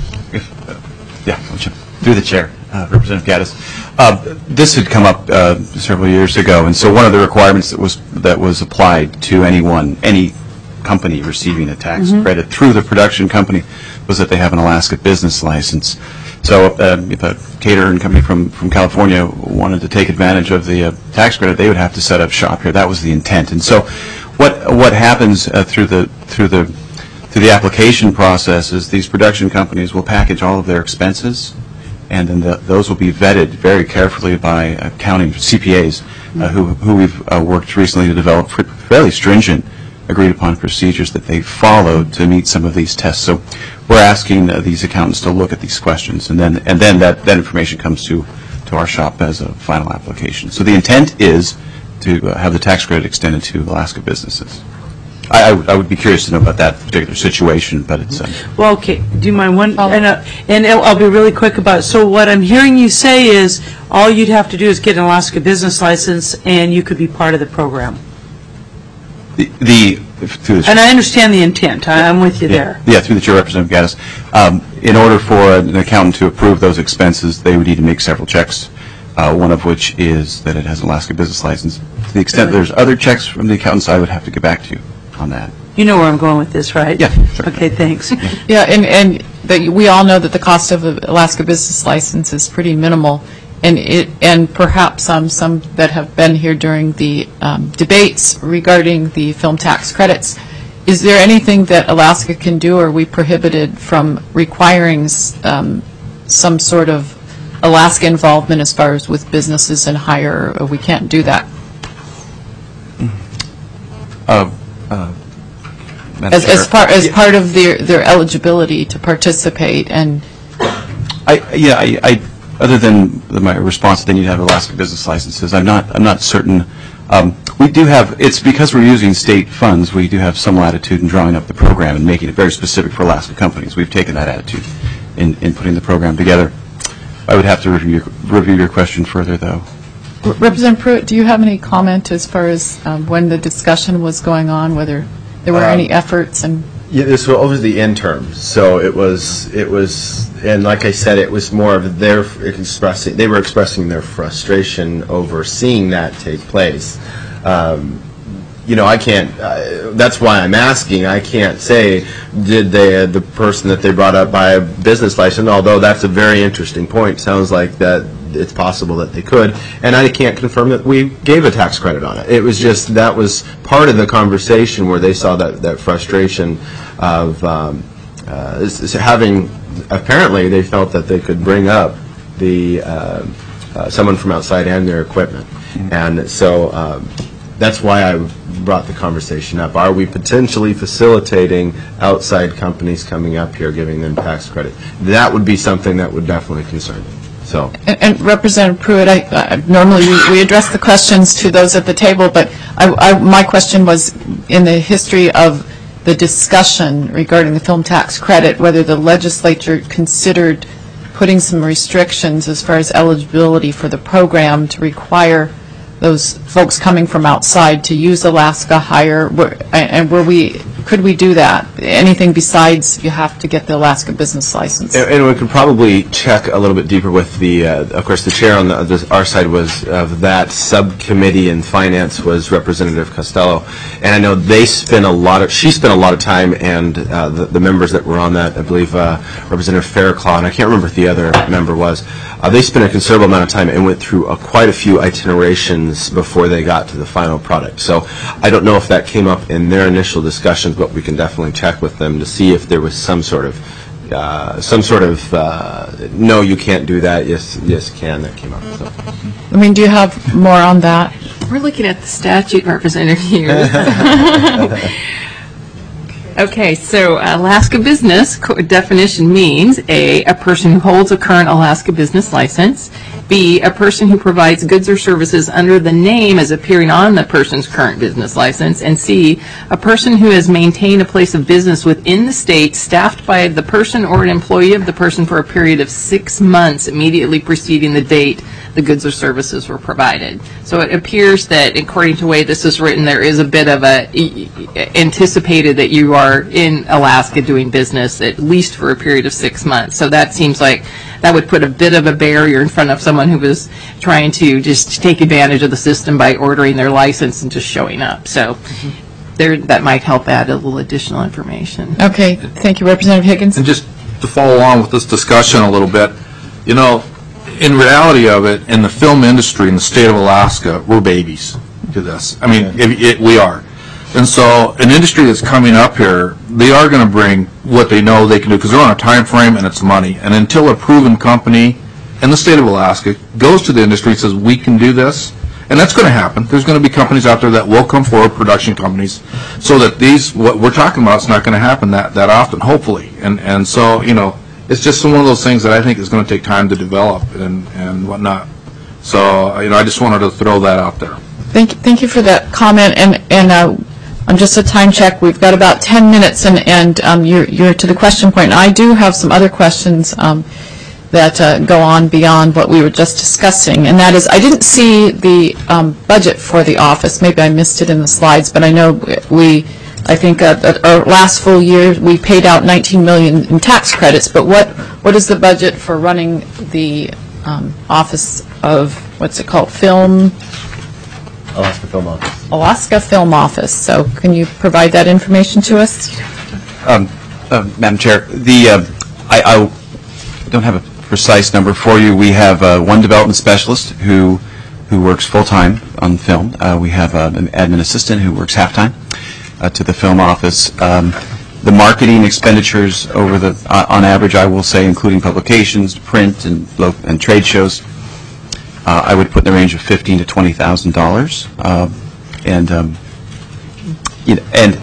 Yeah, through the chair, uh, Representative Gaddis. Uh, this had come up uh, several years ago, and so one of the requirements that was that was applied to anyone, any company receiving a tax mm-hmm. credit through the production company, was that they have an Alaska business license. So uh, if a catering company from, from California wanted to take advantage of the uh, tax credit, they would have to set up shop here. That was the intent. And so what what happens uh, through the through the through the application process is these production companies will package all of their expenses, and then the, those will be vetted very carefully by accounting C P As uh, who who we've uh, worked recently to develop fairly stringent agreed upon procedures that they follow to meet some of these tests. So we're asking uh, these accountants to look at these questions, and then and then that, that information comes to, to our shop as a final application. So the intent is to uh, have the tax credit extended to Alaska businesses. I, I, w- I would be curious to know about that particular situation, but it's... Uh,
well, okay. Do you mind one? And, uh, and I'll be really quick about it. So what I'm hearing you say is all you'd have to do is get an Alaska business license, and you could be part of the program.
The, the through the
and I understand the intent. I, I'm with you
yeah,
there.
Yeah, through the chair, Representative Gaddis. Um, in order for an accountant to approve those expenses, they would need to make several checks, uh, one of which is that it has an Alaska business license. To the extent there's other checks from the accountant's, I would have to get back to you on that.
You know where I'm going with this, right?
Yeah, sure.
Okay, thanks.
Yeah,
yeah and, and the, we all know that the cost of the Alaska business license is pretty minimal. And it, and perhaps um, some that have been here during the um, debates regarding the film tax credits. Is there anything that Alaska can do, or are we prohibited from requiring um, some sort of Alaska involvement as far as with businesses and hire? Or we can't do that.
Uh, uh,
as, as part as yeah. part of their their eligibility to participate and.
I yeah I. I Other than my response, then you'd have Alaska business licenses. I'm not. I'm not certain. Um, we do have. It's because we're using state funds. We do have some latitude in drawing up the program and making it very specific for Alaska companies. We've taken that attitude in, in putting the program together. I would have to review your, review your question further, though.
Representative Pruitt, do you have any comment as far as um, when the discussion was going on, whether there were um, any efforts and?
Yeah, this was over the interim, so it was, it was, and like I said, it was more of their expressing, they were expressing their frustration over seeing that take place. Um, you know, I can't, uh, that's why I'm asking, I can't say, did they, uh, the person that they brought up buy a business license, although that's a very interesting point. Sounds like that it's possible that they could, and I can't confirm that we gave a tax credit on it. It was just, that was part of the conversation where they saw that, that frustration of, um, uh, is- is having, apparently, they felt that they could bring up the, uh, uh, someone from outside and their equipment. And so um, that's why I brought the conversation up. Are we potentially facilitating outside companies coming up here, giving them tax credit? That would be something that would definitely concern me. So,
And and Representative Pruitt, I, uh, normally we- we address the questions to those at the table, but I, I, my question was in the history of the discussion regarding the film tax credit, whether the legislature considered putting some restrictions as far as eligibility for the program to require those folks coming from outside to use Alaska Hire, were- and and were we, could we do that? Anything besides you have to get the Alaska business license?
and, and we could probably check a little bit deeper with the, uh, of course, the chair on the, the, our side was of that subcommittee in finance was Representative Costello, and I know they spent a lot of, she spent a lot of time, and uh, the, the members that were on that, I believe uh, Representative Fairclough, and I can't remember if the other member was, uh, they spent a considerable amount of time and went through uh, quite a few itinerations before they got to the final product. So I don't know if that came up in their initial discussions, but we can definitely check with them to see if there was some sort of, uh, some sort of, uh, no, you can't do that, yes, yes, can, that came up. So.
I mean, do you have more on that?
We're looking at the statute, Representative Hughes. Okay, so Alaska business co- definition means A, a person who holds a current Alaska business license, B, a person who provides goods or services under the name as appearing on the person's current business license, and C, a person who has maintained a place of business within the state staffed by the person or an employee of the person for a period of six months immediately preceding the date the goods or services were provided. So it appears that, according to the way this is written, there is a bit of a e- e- anticipated that you are in Alaska doing business at least for a period of six months. So that seems like that would put a bit of a barrier in front of someone who was trying to just take advantage of the system by ordering their license and just showing up. So there, that might help add a little additional information.
Okay, thank you, Representative Higgins.
And just to follow along with this discussion a little bit, you know, in reality of it, in the film industry in the state of Alaska, we're babies to this. I mean, it, it, we are. And so an industry that's coming up here, they are going to bring what they know they can do because they're on a time frame and it's money. And until a proven company in the state of Alaska goes to the industry and says, we can do this, and that's going to happen. There's going to be companies out there that will come forward, production companies, so that these, what we're talking about, is not going to happen that, that often, hopefully. And, and so, you know, it's just one of those things that I think is going to take time to develop and, and whatnot. So, you know, I just wanted to throw that out there.
Thank, thank you for that comment, and, and uh, on just a time check, we've got about ten minutes, and, and um, you're, you're to the question point. And I do have some other questions um, that uh, go on beyond what we were just discussing, and that is, I didn't see the um, budget for the office. Maybe I missed it in the slides, but I know we, I think uh, at our last full year, we paid out nineteen million dollars in tax credits, but what, what is the budget for running the um, office of, what's it called, film?
Alaska Film Office.
Alaska Film Office. So can you provide that information to us?
Um, uh, Madam Chair, the uh, I, I don't have a precise number for you. We have uh, one development specialist who who works full time on film. Uh, we have uh, an admin assistant who works half time uh, to the film office. Um, the marketing expenditures over the uh, on average, I will say, including publications, print, and lo- and trade shows, Uh, I would put in the range of fifteen to twenty thousand dollars, uh, and um, you know, and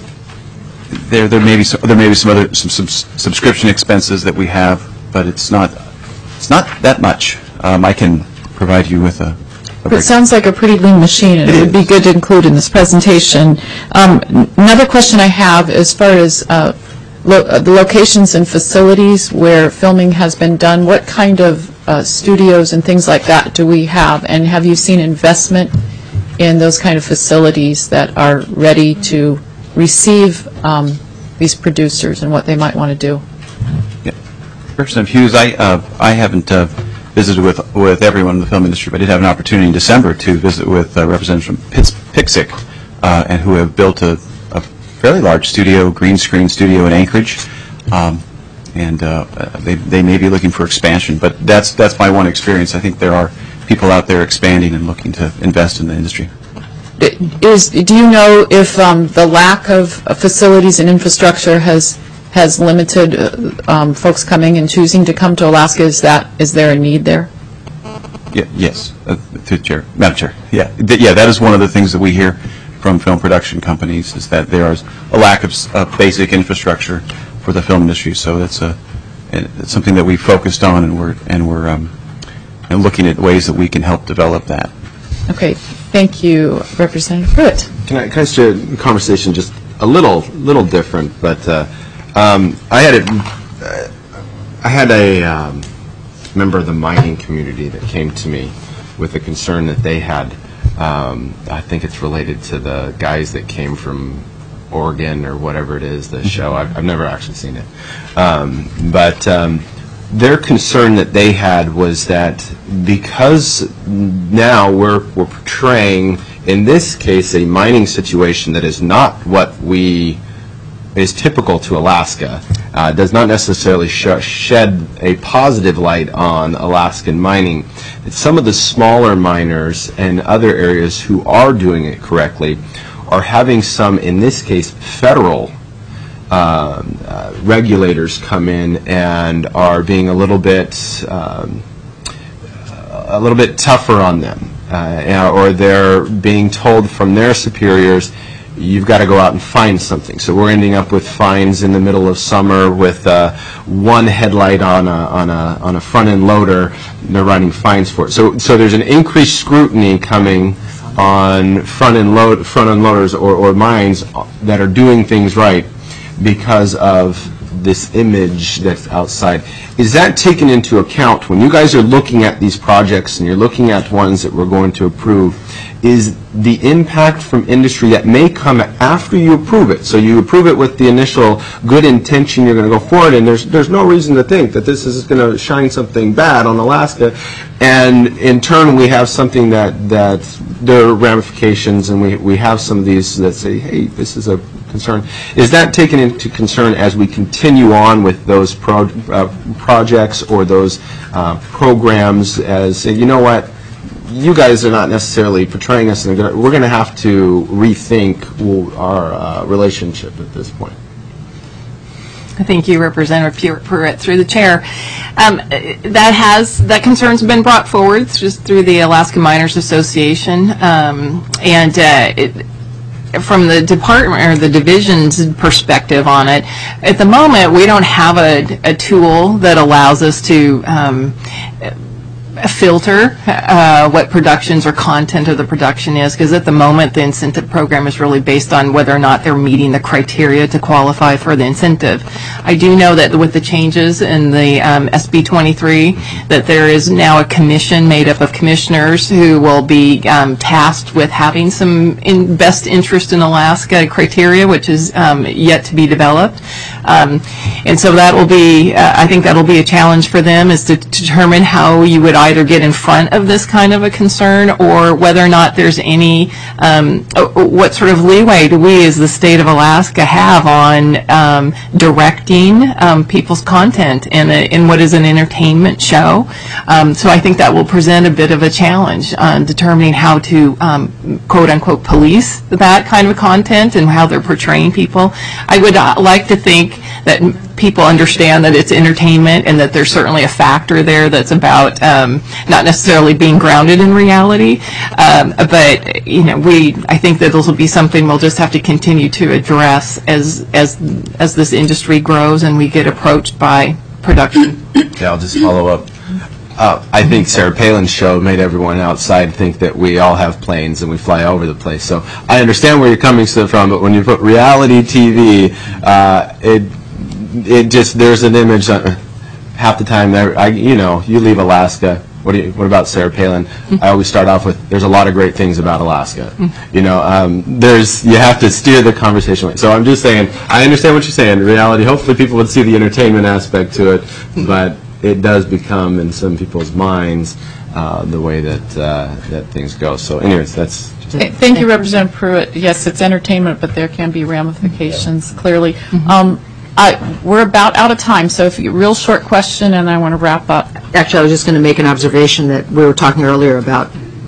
there there may be some, there may be some other some, some subscription expenses that we have, but it's not it's not that much. Um, I can provide you with a. a
It sounds like a pretty lean machine, and it would be good to include in this presentation. Um, another question I have, as far as uh, lo- uh, the locations and facilities where filming has been done, what kind of Uh, studios and things like that do we have, and have you seen investment in those kind of facilities that are ready to receive um, these producers and what they might want to do?
Yeah. Representative Hughes, I uh, I haven't uh, visited with with everyone in the film industry, but I did have an opportunity in December to visit with uh, representatives from Pitts, Pixic, uh, and who have built a, a fairly large studio, green screen studio in Anchorage. Um, and uh, they they may be looking for expansion, but that's that's my one experience. I think there are people out there expanding and looking to invest in the industry.
Is, do you know if um, the lack of uh, facilities and infrastructure has has limited uh, um, folks coming and choosing to come to Alaska. Is that, is there a need there?
Yeah, yes, uh, through the chair, Madam Chair. Yeah, Th- yeah, that is one of the things that we hear from film production companies, is that there is a lack of s- uh, basic infrastructure for the film industry. So that's a it's something that we focused on, and we're and we're um, and looking at ways that we can help develop that.
Okay, thank you, Representative Pruitt.
Can I, can I share a conversation just a little little different? But uh, um, I had a uh, I had a um, member of the mining community that came to me with a concern that they had. Um, I think it's related to the guys that came from Oregon or whatever it is, the show. I've, I've never actually seen it. Um, but um, their concern that they had was that because now we're, we're portraying, in this case, a mining situation that is not what we is typical to Alaska, uh, does not necessarily sh- shed a positive light on Alaskan mining. Some of the smaller miners and other areas who are doing it correctly are having some, in this case, federal um, uh, regulators come in and are being a little bit um, a little bit tougher on them, uh, or they're being told from their superiors, you've got to go out and find something. So we're ending up with fines in the middle of summer with uh, one headlight on a on a on a front end loader. They're running fines for it. So so there's an increased scrutiny coming on front end load front end loaders or, or mines that are doing things right because of this image that's outside. Is that taken into account when you guys are looking at these projects and you're looking at ones that we're going to approve? Is the impact from industry that may come after you approve it? So you approve it with the initial good intention, you're going to go forward, and there's there's no reason to think that this is going to shine something bad on Alaska, and in turn we have something that that there are ramifications, and we we have some of these that say, hey, this is a concern. Is that taken into concern as we continue on with those pro, uh, projects or those uh, programs as, you know what, you guys are not necessarily portraying us in a good, we're going to have to rethink our uh, relationship at this point?
Thank you, Representative Pruitt, through the chair. Um, that has that concern's been brought forward just through the Alaska Miners Association, um, and uh, it, from the department or the division's perspective on it, at the moment we don't have a, a tool that allows us to um, filter uh, what productions or content of the production is, because at the moment the incentive program is really based on whether or not they're meeting the criteria to qualify for the incentive. I do know that with the changes in the um, S B twenty-three that there is now a commission made up of commissioners who will be um, tasked with having some in best interest in Alaska criteria, which is um, yet to be developed. Um, and so that will be, uh, I think that will be a challenge for them, is to determine how you would either get in front of this kind of a concern or whether or not there's any, um, what sort of leeway do we as the state of Alaska have on um, directing um, people's content in, a, in what is an entertainment show. Um, so I think that will present a bit of a challenge on determining how to um, quote unquote police that kind of content and how they're portraying people. I would uh, like to think that people understand that it's entertainment and that there's certainly a factor there that's about um, not necessarily being grounded in reality. Um, but, you know, we, I think that this will be something we'll just have to continue to address as, as, as this industry grows and we get approached by production.
Yeah, I'll just follow up. Uh, I think Sarah Palin's show made everyone outside think that we all have planes and we fly over the place. So I understand where you're coming from, but when you put reality T V, uh, it it just, there's an image uh, half the time there. I, you know, you leave Alaska. What do you, what about Sarah Palin? Mm-hmm. I always start off with, there's a lot of great things about Alaska. Mm-hmm. You know, um, there's, you have to steer the conversation. So I'm just saying, I understand what you're saying. In reality, hopefully people would see the entertainment aspect to it, mm-hmm. but it does become in some people's minds uh, the way that uh, that things go. So anyways, that's just
Thank you, Representative Pruitt. Yes, it's entertainment, but there can be ramifications, yeah. clearly. Mm-hmm. um, I, we're about out of time, so if you real short question, and I want to wrap up.
Actually, I was just going to make an observation that we were talking earlier about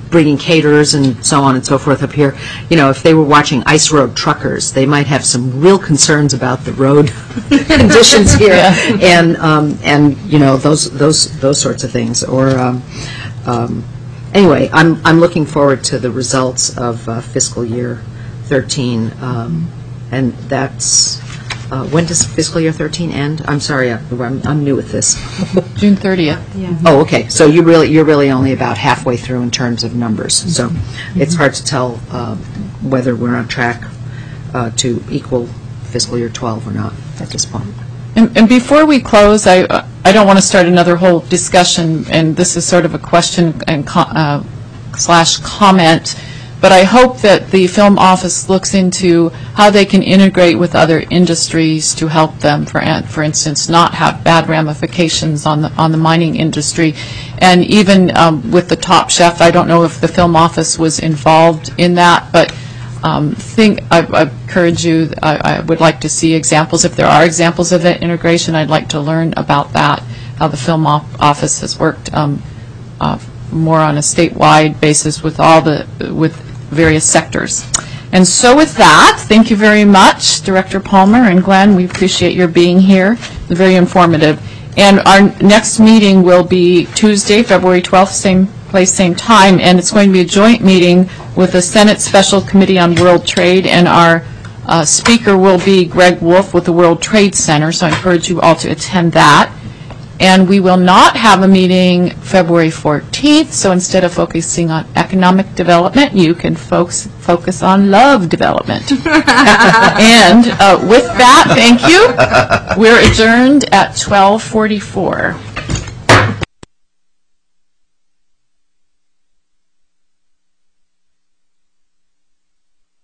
bringing caterers and so on and so forth up here, you know, if they were watching Ice Road Truckers, they might have some real concerns about the road conditions here, and um, and you know those those those sorts of things. Or um, um, anyway, I'm I'm looking forward to the results of uh, fiscal year thirteen, um, and that's. Uh, when does fiscal year thirteen end? I'm sorry, I'm, I'm new with this.
June thirtieth.
Oh, okay. So you really, you're really only about halfway through in terms of numbers. So it's hard to tell uh, whether we're on track uh, to equal fiscal year twelve or not at this point.
And, and before we close, I uh, I don't want to start another whole discussion, and this is sort of a question and co- uh, slash comment. But I hope that the film office looks into how they can integrate with other industries to help them, for for instance, not have bad ramifications on the on the mining industry. And even um, with the Top Chef, I don't know if the film office was involved in that, but um, think I, I encourage you. I, I would like to see examples. If there are examples of that integration, I'd like to learn about that. How the film op- office has worked um, uh, more on a statewide basis with all the with various sectors. And so with that, thank you very much, Director Palmer and Glenn. We appreciate your being here. Very informative. And our next meeting will be Tuesday, February twelfth, same place, same time, and it's going to be a joint meeting with the Senate Special Committee on World Trade, and our uh, speaker will be Greg Wolf with the World Trade Center, so I encourage you all to attend that. And we will not have a meeting February fourteenth, so instead of focusing on economic development, you can folks focus on love development. And uh, with that, thank you. We're adjourned at twelve forty-four.